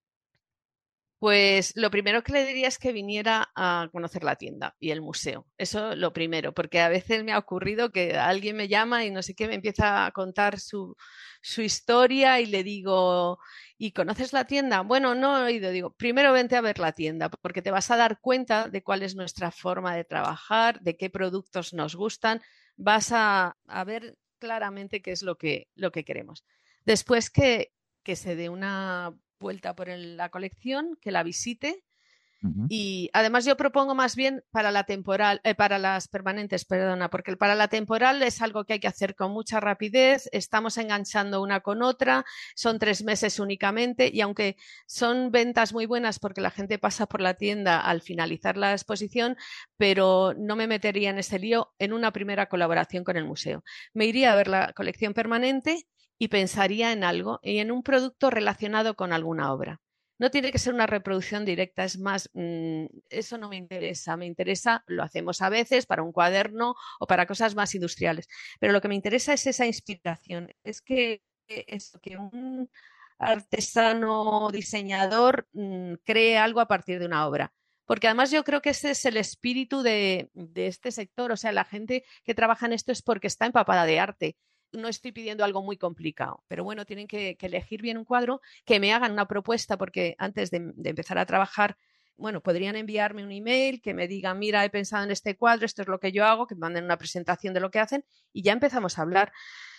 Speaker 1: Pues lo primero que le diría es que viniera a conocer la tienda y el museo. Eso lo primero, porque a veces me ha ocurrido que alguien me llama y no sé qué, me empieza a contar su historia y le digo, ¿y conoces la tienda? Bueno, no he ido. Digo, primero vente a ver la tienda, porque te vas a dar cuenta de cuál es nuestra forma de trabajar, de qué productos nos gustan. Vas a ver claramente qué es lo que queremos. Después que que se dé una vuelta por la colección, que la visite.
Speaker 3: Ujú.
Speaker 1: Y además yo propongo más bien para para las permanentes, perdona, porque para la temporal es algo que hay que hacer con mucha rapidez, estamos enganchando una con otra, son 3 meses únicamente y aunque son ventas muy buenas porque la gente pasa por la tienda al finalizar la exposición, pero no me metería en ese lío en una primera colaboración con el museo. Me iría a ver la colección permanente y pensaría en algo y en un producto relacionado con alguna obra. No tiene que ser una reproducción directa, es más, eso no me interesa. Me interesa, lo hacemos a veces para un cuaderno o para cosas más industriales, pero lo que me interesa es esa inspiración. Es que un artesano diseñador cree algo a partir de una obra. Porque además yo creo que ese es el espíritu de este sector. O sea, la gente que trabaja en esto es porque está empapada de arte. No estoy pidiendo algo muy complicado, pero bueno, tienen que elegir bien un cuadro, que me hagan una propuesta, porque antes de empezar a trabajar, bueno, podrían enviarme un email que me digan, mira, he pensado en este cuadro, esto es lo que yo hago, que me manden una presentación de lo que hacen y ya empezamos a hablar.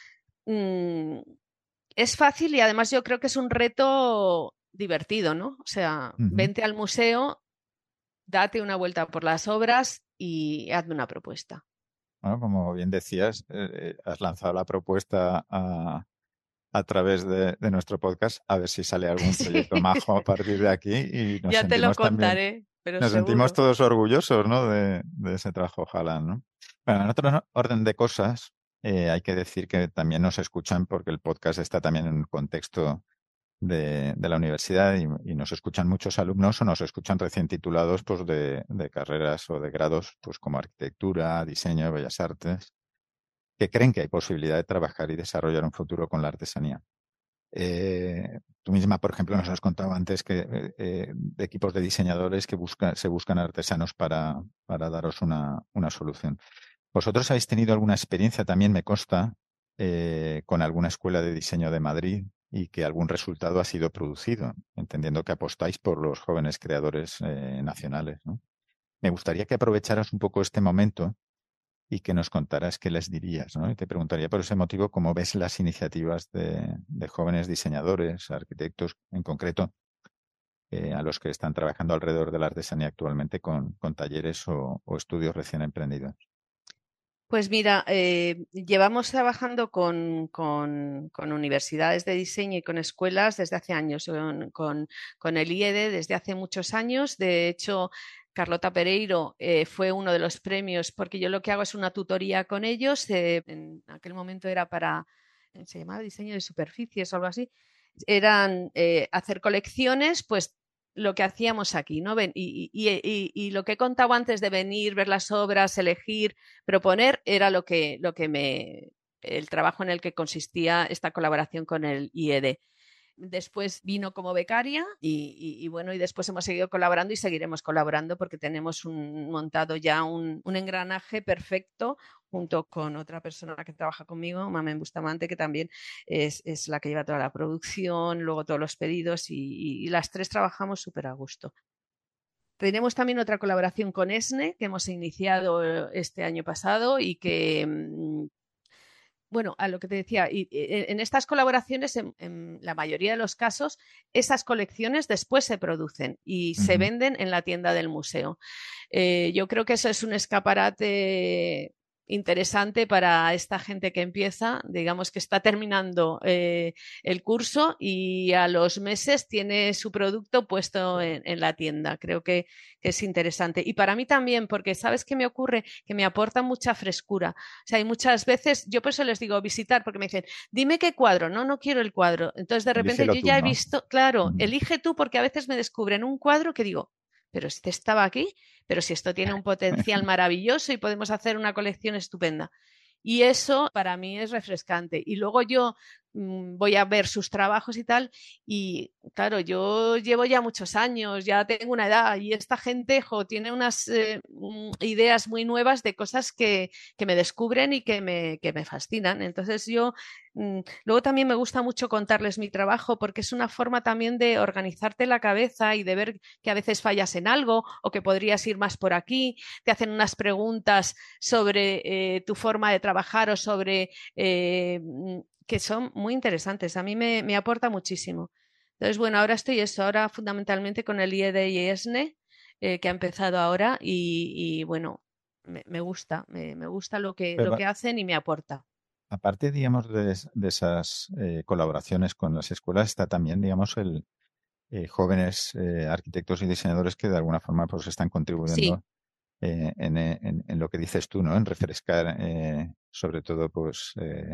Speaker 1: Es fácil y además yo creo que es un reto divertido, ¿no? O sea,
Speaker 3: Ujú.
Speaker 1: vente al museo, date una vuelta por las obras y hazme una propuesta.
Speaker 3: Bueno, como bien decías, has lanzado la propuesta a través de nuestro podcast, a ver si sale algún
Speaker 1: Sí,
Speaker 3: proyecto majo a partir de aquí y
Speaker 1: ya te lo contaré, pero
Speaker 3: nos sentimos
Speaker 1: seguro.
Speaker 3: todos orgullosos, ¿no? de ese trabajo, ojalá, ¿no? Bueno, en otro orden de cosas, hay que decir que también nos escuchan porque el podcast está también en un contexto de la universidad y nos escuchan muchos alumnos o nos escuchan recién titulados pues de carreras o de grados pues como arquitectura, diseño, bellas artes, que creen que hay posibilidad de trabajar y desarrollar un futuro con la artesanía. Tú misma, por ejemplo, nos has contado antes que de equipos de diseñadores que se buscan artesanos para daros una solución. ¿Vosotros habéis tenido alguna experiencia, también me consta, con alguna escuela de diseño de Madrid y que algún resultado ha sido producido, entendiendo que apostáis por los jóvenes creadores nacionales, ¿no? Me gustaría que aprovecharas un poco este momento y que nos contaras qué les dirías, ¿no? Y te preguntaría por ese motivo cómo ves las iniciativas de jóvenes diseñadores, arquitectos en concreto, a los que están trabajando alrededor de la artesanía actualmente con talleres o estudios recién emprendidos.
Speaker 1: Pues mira, llevamos trabajando con universidades de diseño y con escuelas desde hace años, con el IED desde hace muchos años. De hecho, Carlota Pereiro fue uno de los premios, porque yo lo que hago es una tutoría con ellos. En aquel momento era se llamaba diseño de superficies o algo así. Eran hacer colecciones, pues lo que hacíamos aquí, ¿no? Y lo que he contado antes de venir, ver las obras, elegir, proponer, era el trabajo en el que consistía esta colaboración con el IED. Después vino como becaria y bueno, y después hemos seguido colaborando y seguiremos colaborando porque tenemos montado ya un engranaje perfecto junto con otra persona que trabaja conmigo, Mamen Bustamante, que también es la que lleva toda la producción, luego todos los pedidos y las tres trabajamos súper a gusto. Tenemos también otra colaboración con ESNE que hemos iniciado este año pasado y que bueno, a lo que te decía, en estas colaboraciones, en la mayoría de los casos, esas colecciones después se producen y se
Speaker 3: Ujú.
Speaker 1: venden en la tienda del museo. Yo creo que eso es un escaparate interesante para esta gente que empieza, digamos que está terminando el curso y a los meses tiene su producto puesto en la tienda. Creo que es interesante. Y para mí también, porque ¿sabes qué me ocurre? Que me aporta mucha frescura. O sea, hay muchas veces, yo por eso les digo visitar, porque me dicen, dime qué cuadro, no, no quiero el cuadro. Entonces, de repente
Speaker 3: Elígelo
Speaker 1: yo
Speaker 3: tú,
Speaker 1: ya he
Speaker 3: ¿no?
Speaker 1: visto, claro,
Speaker 3: Ujú.
Speaker 1: elige tú, porque a veces me descubren un cuadro que digo, pero este estaba aquí, pero si esto tiene un potencial maravilloso y podemos hacer una colección estupenda. Y eso para mí es refrescante. Y luego yo voy a ver sus trabajos y tal, y claro, yo llevo ya muchos años, ya tengo una edad, y esta gente tiene unas ideas muy nuevas de cosas que me descubren y que me fascinan. Entonces yo luego también me gusta mucho contarles mi trabajo porque es una forma también de organizarte la cabeza y de ver que a veces fallas en algo o que podrías ir más por aquí. Te hacen unas preguntas sobre tu forma de trabajar o sobre que son muy interesantes. A mí me aporta muchísimo. Entonces, bueno, ahora fundamentalmente con el IED y ESNE, que ha empezado ahora y bueno, me gusta, me gusta lo
Speaker 3: Pero
Speaker 1: que hacen y me aporta.
Speaker 3: aparte, digamos, de esas colaboraciones con las escuelas, está también, digamos, el jóvenes arquitectos y diseñadores que de alguna forma pues están
Speaker 1: Sí,
Speaker 3: contribuyendo en lo que dices tú, ¿no? En refrescar sobre todo pues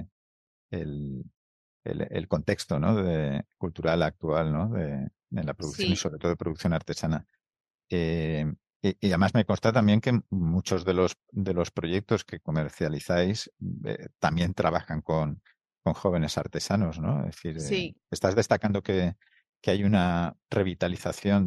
Speaker 3: el, el contexto, ¿no? Cultural actual, ¿no? De la producción y
Speaker 1: sí,
Speaker 3: sobre todo de producción artesana. Eh, y además me consta también que muchos de los proyectos que comercializáis también trabajan con jóvenes artesanos, ¿no? Es decir,
Speaker 1: sí.
Speaker 3: estás destacando que hay una revitalización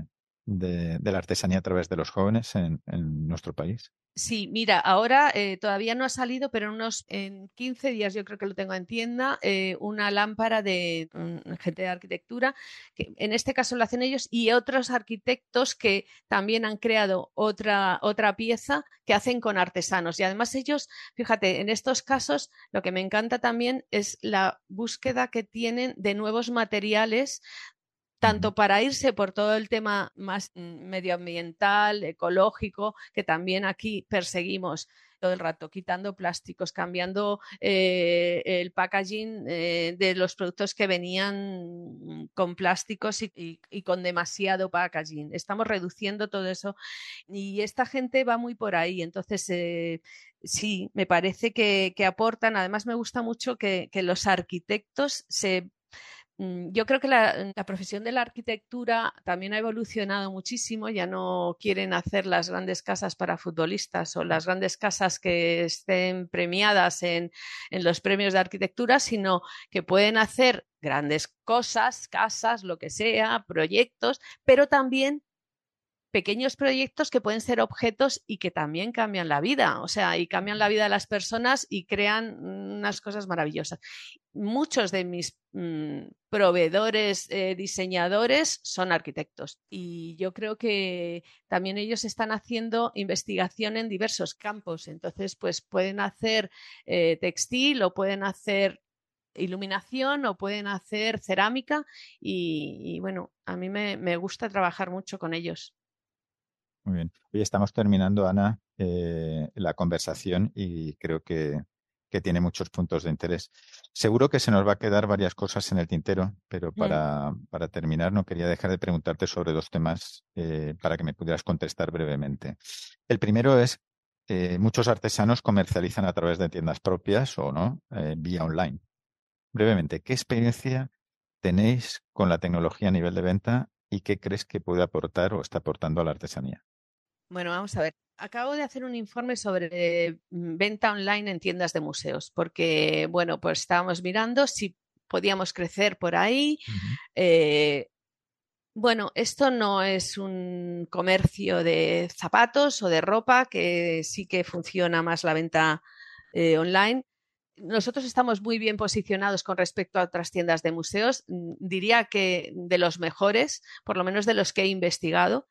Speaker 3: de la artesanía a través de los jóvenes en nuestro país.
Speaker 1: Sí, mira, ahora todavía no ha salido, pero en 15 días yo creo que lo tengo en tienda, una lámpara de gente de arquitectura, que en este caso lo hacen ellos, y otros arquitectos que también han creado otra pieza que hacen con artesanos. Y además ellos, fíjate, en estos casos lo que me encanta también es la búsqueda que tienen de nuevos materiales
Speaker 3: Ujú.
Speaker 1: tanto para irse por todo el tema más medioambiental, ecológico, que también aquí perseguimos todo el rato, quitando plásticos, cambiando el packaging de los productos que venían con plásticos y con demasiado packaging. Estamos reduciendo todo eso y esta gente va muy por ahí. Entonces, sí, me parece que aportan. Además, me gusta mucho que los arquitectos yo creo que la profesión de la arquitectura también ha evolucionado muchísimo. Ya no quieren hacer las grandes casas para futbolistas o las grandes casas que estén premiadas en los premios de arquitectura, sino que pueden hacer grandes cosas, casas, lo que sea, proyectos, pero también pequeños proyectos que pueden ser objetos y que también cambian la vida, o sea, y cambian la vida de las personas y crean unas cosas maravillosas. Muchos de mis proveedores, diseñadores son arquitectos y yo creo que también ellos están haciendo investigación en diversos campos, entonces pues pueden hacer textil o pueden hacer iluminación o pueden hacer cerámica y bueno, a mí me gusta trabajar mucho con ellos.
Speaker 3: Muy bien. Hoy estamos terminando, Ana, la conversación y creo que tiene muchos puntos de interés. Seguro que se nos va a quedar varias cosas en el tintero, pero
Speaker 1: Mm.
Speaker 3: para terminar no quería dejar de preguntarte sobre dos temas para que me pudieras contestar brevemente. El primero es, muchos artesanos comercializan a través de tiendas propias o no, vía online. Brevemente, ¿qué experiencia tenéis con la tecnología a nivel de venta y qué crees que puede aportar o está aportando a la artesanía?
Speaker 1: Bueno, vamos a ver. Acabo de hacer un informe sobre venta online en tiendas de museos, porque, bueno, pues estábamos mirando si podíamos crecer por ahí.
Speaker 3: Ujú.
Speaker 1: Eh, bueno, esto no es un comercio de zapatos o de ropa, que sí que funciona más la venta online. Nosotros estamos muy bien posicionados con respecto a otras tiendas de museos. Diría que de los mejores, por lo menos de los que he investigado.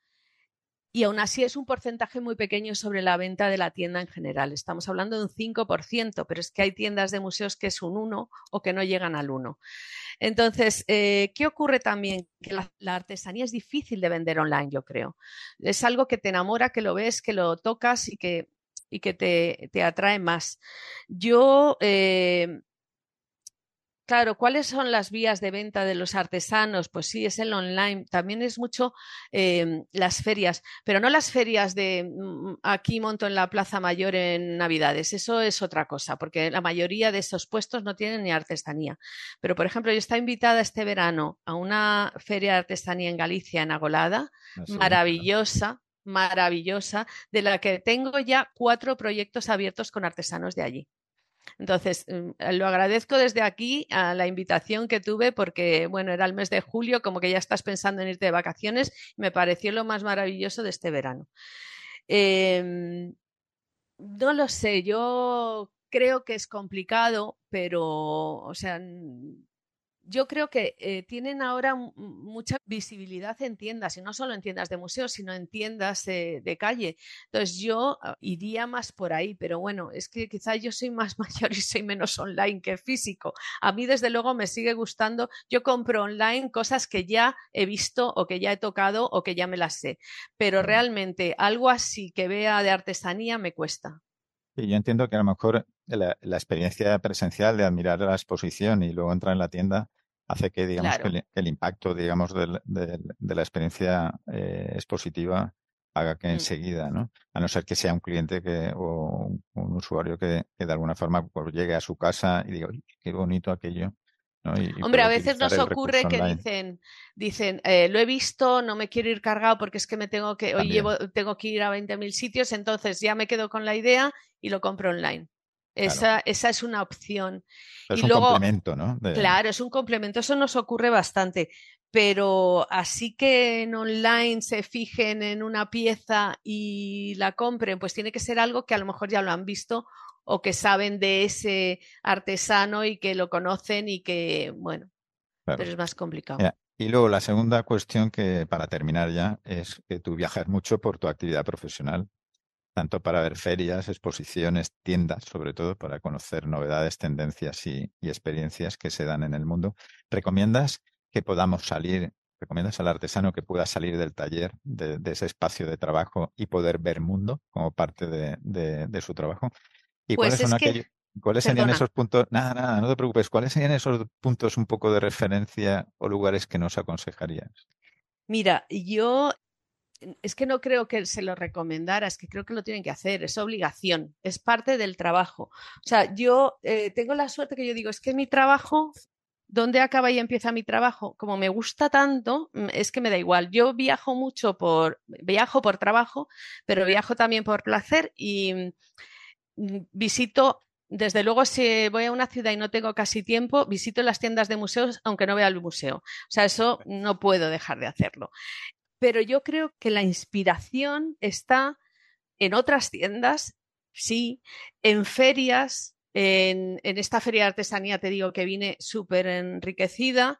Speaker 1: Y aún así es un porcentaje muy pequeño sobre la venta de la tienda en general. Estamos hablando de un 5%, pero es que hay tiendas de museos que es un 1 o que no llegan al 1. Entonces, ¿qué ocurre también? Que la artesanía es difícil de vender online, yo creo. Es algo que te enamora, que lo ves, que lo tocas y que te atrae más. Yo Claro, ¿cuáles son las vías de venta de los artesanos? Pues sí, es el online. También es mucho las ferias, pero no las ferias de aquí monto en la Plaza Mayor en Navidades. Eso es otra cosa, porque la mayoría de esos puestos no tienen ni artesanía. Pero, por ejemplo, yo estaba invitada este verano a una feria de artesanía en Galicia, en Agolada,
Speaker 3: Así.
Speaker 1: maravillosa, maravillosa, de la que tengo ya 4 proyectos abiertos con artesanos de allí. Entonces, lo agradezco desde aquí a la invitación que tuve porque, bueno, era el mes de julio, como que ya estás pensando en irte de vacaciones, y me pareció lo más maravilloso de este verano. Eh, no lo sé, yo creo que es complicado, pero, o sea, Yo creo que tienen ahora mucha visibilidad en tiendas, y no solo en tiendas de museos, sino en tiendas de calle. Entonces yo iría más por ahí, pero bueno, es que quizá yo soy más mayor y soy menos online que físico. A mí desde luego me sigue gustando. Yo compro online cosas que ya he visto o que ya he tocado o que ya me las sé, pero realmente algo así que vea de artesanía me cuesta.
Speaker 3: Y yo entiendo que a lo mejor la experiencia presencial de admirar la exposición y luego entrar en la tienda hace que, digamos,
Speaker 1: Claro.
Speaker 3: que el impacto, digamos, de la experiencia expositiva haga que enseguida, ¿no? A no ser que sea un cliente o un usuario que de alguna forma pues, llegue a su casa y diga, "Uy, qué bonito aquello", ¿no? Y
Speaker 1: Hombre,
Speaker 3: pueda
Speaker 1: a veces
Speaker 3: utilizar
Speaker 1: nos
Speaker 3: el recurso
Speaker 1: ocurre que
Speaker 3: online
Speaker 1: dicen, lo he visto, no me quiero ir cargado porque es que
Speaker 3: también.
Speaker 1: tengo que ir a 20.000 sitios, entonces ya me quedo con la idea y lo compro online.
Speaker 3: Claro.
Speaker 1: Esa es una opción.
Speaker 3: Es
Speaker 1: Y
Speaker 3: un
Speaker 1: luego,
Speaker 3: complemento, ¿no?
Speaker 1: claro, es un complemento, eso nos ocurre bastante, pero así que en online se fijen en una pieza y la compren, pues tiene que ser algo que a lo mejor ya lo han visto o que saben de ese artesano y que lo conocen y que, bueno, pero
Speaker 3: Claro.
Speaker 1: es más complicado.
Speaker 3: Mira, y luego la segunda cuestión que para terminar ya es que tú viajas mucho por tu actividad profesional, tanto para ver ferias, exposiciones, tiendas, sobre todo para conocer novedades, tendencias y experiencias que se dan en el mundo. ¿Recomiendas que podamos salir, recomiendas al artesano que pueda salir del taller, de ese espacio de trabajo y poder ver mundo como parte de su trabajo? ¿Y
Speaker 1: Pues es que,
Speaker 3: cuáles serían
Speaker 1: perdona,
Speaker 3: esos puntos? Nada, nada, no te preocupes. ¿Cuáles serían esos puntos un poco de referencia o lugares que nos aconsejarías?
Speaker 1: mira, yo es que no creo que se lo recomendara, es que creo que lo tienen que hacer, es obligación, es parte del trabajo. O sea, yo tengo la suerte que yo digo, es que mi trabajo, ¿dónde acaba y empieza mi trabajo? Como me gusta tanto, es que me da igual. Yo viajo por trabajo, pero viajo también por placer y visito. Desde luego, si voy a una ciudad y no tengo casi tiempo, visito las tiendas de museos, aunque no vea el museo. O sea, eso no puedo dejar de hacerlo. Pero yo creo que la inspiración está en otras tiendas, sí, en ferias, en esta feria de artesanía te digo que vine súper enriquecida.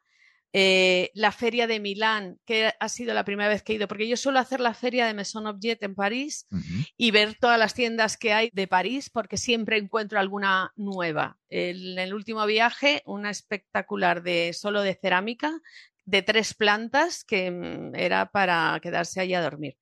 Speaker 1: La feria de Milán, que ha sido la primera vez que he ido, porque yo suelo hacer la feria de Maison Objet en París
Speaker 3: Ujú.
Speaker 1: y ver todas las tiendas que hay de París, porque siempre encuentro alguna nueva. En el último viaje, una espectacular solo de cerámica, de 3 plantas, que era para quedarse allí a dormir.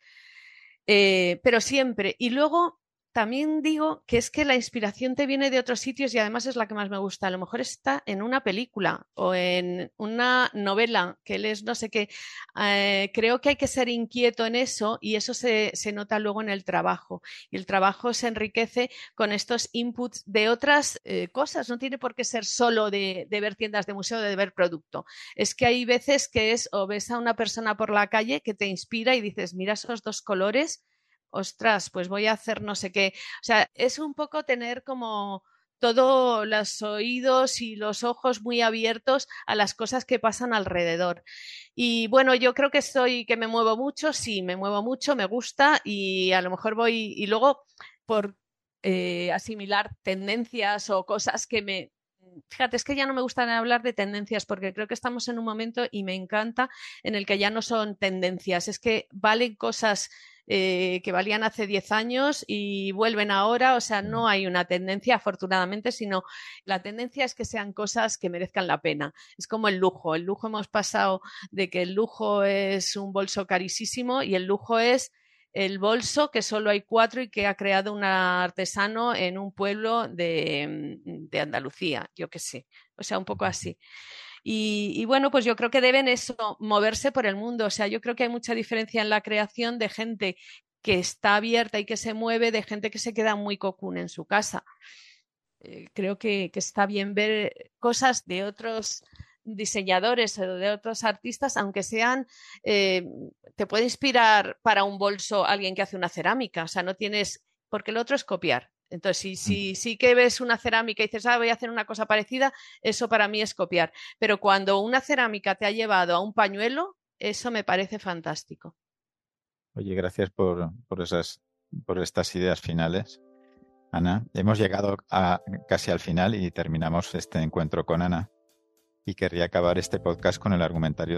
Speaker 1: Pero siempre. Y luego también digo que es que la inspiración te viene de otros sitios y además es la que más me gusta. A lo mejor está en una película o en una novela que lees no sé qué. Creo que hay que ser inquieto en eso y eso se nota luego en el trabajo. Y el trabajo se enriquece con estos inputs de otras cosas. No tiene por qué ser solo de ver tiendas de museo, de ver producto. Es que hay veces que o ves a una persona por la calle que te inspira y dices, mira esos 2 colores, ostras, pues voy a hacer no sé qué. O sea, es un poco tener como todos los oídos y los ojos muy abiertos a las cosas que pasan alrededor. Y bueno, yo creo que me muevo mucho, sí, me muevo mucho, me gusta y a lo mejor voy y luego por asimilar tendencias o cosas que me... Fíjate, es que ya no me gusta hablar de tendencias porque creo que estamos en un momento y me encanta en el que ya no son tendencias, es que valen cosas que valían hace 10 años y vuelven ahora, o sea, no hay una tendencia afortunadamente, sino la tendencia es que sean cosas que merezcan la pena. Es como el lujo hemos pasado de que el lujo es un bolso carísimo y el lujo es el bolso que solo hay 4 y que ha creado un artesano en un pueblo de Andalucía, yo qué sé, o sea, un poco así. Y bueno, pues yo creo que deben eso, moverse por el mundo. O sea, yo creo que hay mucha diferencia en la creación de gente que está abierta y que se mueve, de gente que se queda muy cocún en su casa. Creo que está bien ver cosas de otros diseñadores o de otros artistas, aunque sean, te puede inspirar para un bolso alguien que hace una cerámica, o sea, no tienes, porque lo otro es copiar. Entonces, si que ves una cerámica y dices, voy a hacer una cosa parecida, eso para mí es copiar. Pero cuando una cerámica te ha llevado a un pañuelo, eso me parece fantástico.
Speaker 3: Oye, gracias por estas ideas finales, Ana. Hemos llegado casi al final y terminamos este encuentro con Ana. Y querría acabar este podcast con el argumentario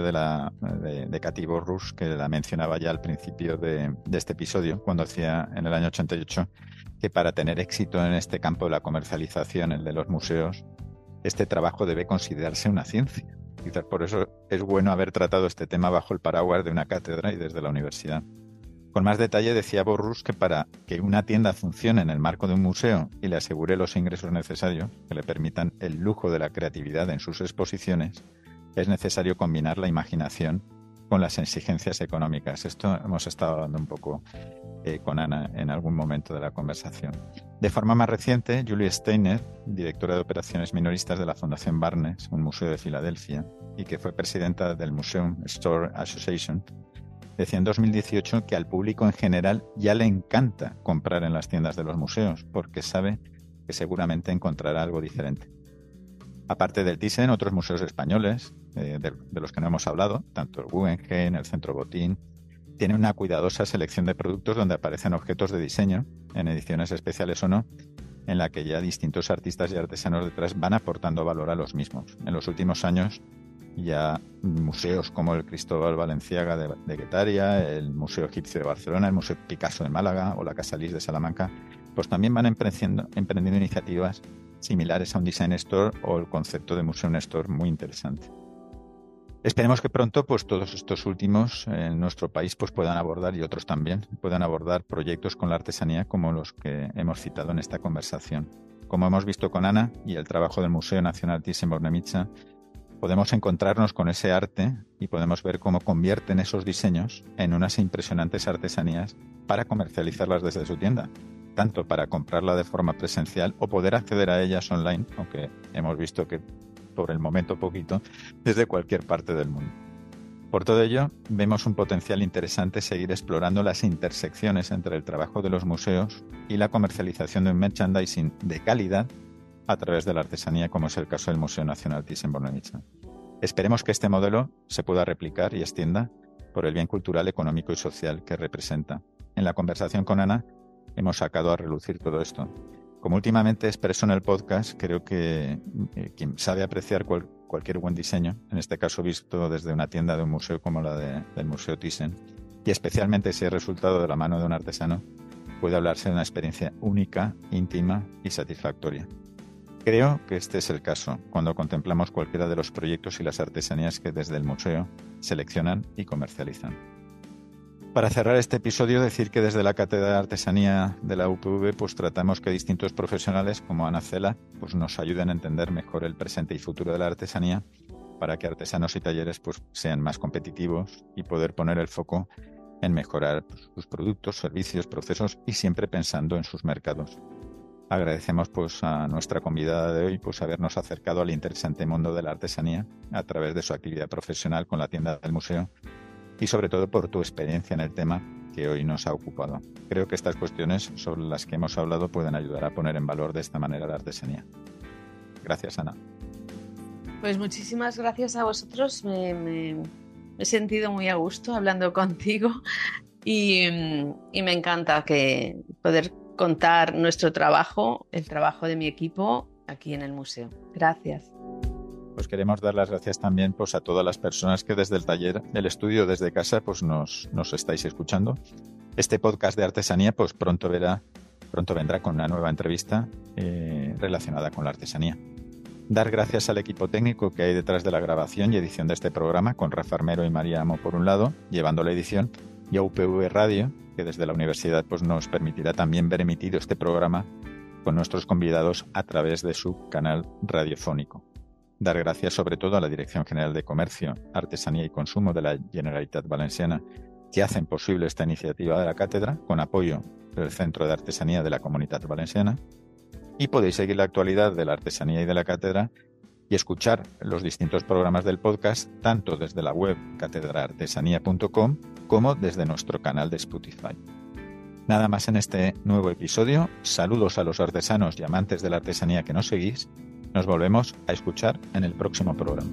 Speaker 3: de Kati Borrus, que la mencionaba ya al principio de este episodio, cuando decía en el año 88 que para tener éxito en este campo de la comercialización, el de los museos, este trabajo debe considerarse una ciencia. Quizás por eso es bueno haber tratado este tema bajo el paraguas de una cátedra y desde la universidad. Con más detalle decía Borrus que para que una tienda funcione en el marco de un museo y le asegure los ingresos necesarios que le permitan el lujo de la creatividad en sus exposiciones, es necesario combinar la imaginación con las exigencias económicas. Esto hemos estado hablando un poco con Ana en algún momento de la conversación. De forma más reciente, Julie Steiner, directora de operaciones minoristas de la Fundación Barnes, un museo de Filadelfia, y que fue presidenta del Museum Store Association, decía en 2018 que al público en general ya le encanta comprar en las tiendas de los museos porque sabe que seguramente encontrará algo diferente. Aparte del Thyssen, otros museos españoles, de los que no hemos hablado, tanto el Guggenheim, el Centro Botín, tienen una cuidadosa selección de productos donde aparecen objetos de diseño, en ediciones especiales o no, en la que ya distintos artistas y artesanos detrás van aportando valor a los mismos. En los últimos años, ya museos como el Cristóbal Balenciaga de Guetaria, el Museo Egipcio de Barcelona, el Museo Picasso de Málaga o la Casa Lis de Salamanca, pues también van emprendiendo iniciativas similares a un Design Store o el concepto de Museum Store muy interesante. Esperemos que pronto pues todos estos últimos en nuestro país pues puedan abordar, y otros también, puedan abordar proyectos con la artesanía como los que hemos citado en esta conversación. Como hemos visto con Ana y el trabajo del Museo Nacional Thyssen-Bornemisza, podemos encontrarnos con ese arte y podemos ver cómo convierten esos diseños en unas impresionantes artesanías para comercializarlas desde su tienda, tanto para comprarla de forma presencial o poder acceder a ellas online, aunque hemos visto que por el momento poquito, desde cualquier parte del mundo. Por todo ello, vemos un potencial interesante seguir explorando las intersecciones entre el trabajo de los museos y la comercialización de un merchandising de calidad a través de la artesanía, como es el caso del Museo Nacional Thyssen-Bornemisza. Esperemos que este modelo se pueda replicar y extienda por el bien cultural, económico y social que representa. En la conversación con Ana hemos sacado a relucir todo esto. Como últimamente expreso en el podcast, creo que quien sabe apreciar cualquier buen diseño, en este caso visto desde una tienda de un museo como la del Museo Thyssen, y especialmente si es resultado de la mano de un artesano, puede hablarse de una experiencia única, íntima y satisfactoria. Creo que este es el caso cuando contemplamos cualquiera de los proyectos y las artesanías que desde el museo seleccionan y comercializan. Para cerrar este episodio, decir que desde la Cátedra de Artesanía de la UPV pues tratamos que distintos profesionales como Ana Cela pues nos ayuden a entender mejor el presente y futuro de la artesanía para que artesanos y talleres pues sean más competitivos y poder poner el foco en mejorar sus productos, servicios, procesos y siempre pensando en sus mercados. Agradecemos pues a nuestra convidada de hoy pues habernos acercado al interesante mundo de la artesanía a través de su actividad profesional con la tienda del museo y sobre todo por tu experiencia en el tema que hoy nos ha ocupado. Creo que estas cuestiones sobre las que hemos hablado pueden ayudar a poner en valor de esta manera la artesanía. Gracias, Ana.
Speaker 1: Pues muchísimas gracias a vosotros. Me he sentido muy a gusto hablando contigo y me encanta que poder contar nuestro trabajo, el trabajo de mi equipo aquí en el museo. Gracias.
Speaker 3: Pues queremos dar las gracias también pues a todas las personas que desde el taller, el estudio, desde casa, pues nos estáis escuchando. Este podcast de artesanía pues pronto vendrá con una nueva entrevista relacionada con la artesanía. Dar gracias al equipo técnico que hay detrás de la grabación y edición de este programa, con Rafa Armero y María Amo por un lado, llevando la edición, y a UPV Radio, que desde la universidad pues nos permitirá también ver emitido este programa con nuestros convidados a través de su canal radiofónico. Dar gracias sobre todo a la Dirección General de Comercio, Artesanía y Consumo de la Generalitat Valenciana, que hacen posible esta iniciativa de la cátedra con apoyo del Centro de Artesanía de la Comunitat Valenciana. Y podéis seguir la actualidad de la artesanía y de la cátedra y escuchar los distintos programas del podcast tanto desde la web catedraartesanía.com como desde nuestro canal de Spotify. Nada más en este nuevo episodio. Saludos a los artesanos y amantes de la artesanía que nos seguís. Nos volvemos a escuchar en el próximo programa.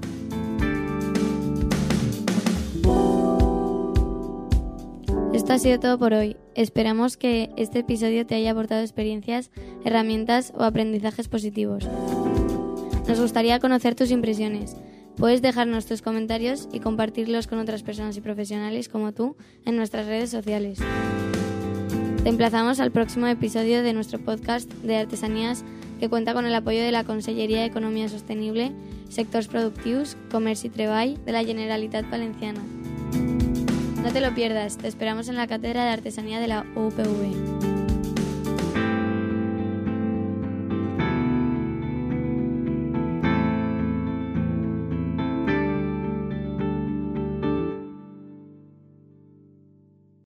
Speaker 2: Esto ha sido todo por hoy. Esperamos que este episodio te haya aportado experiencias, herramientas o aprendizajes positivos. Nos gustaría conocer tus impresiones.
Speaker 4: Puedes dejarnos tus comentarios y compartirlos con otras personas y profesionales como tú en nuestras redes sociales. Te emplazamos al próximo episodio de nuestro podcast de artesanías que cuenta con el apoyo de la Conselleria d'Economia Sostenible, Sectors Productius, Comerç i Treball de la Generalitat Valenciana. No te lo pierdas, te esperamos en la Cátedra de Artesanía de la UPV.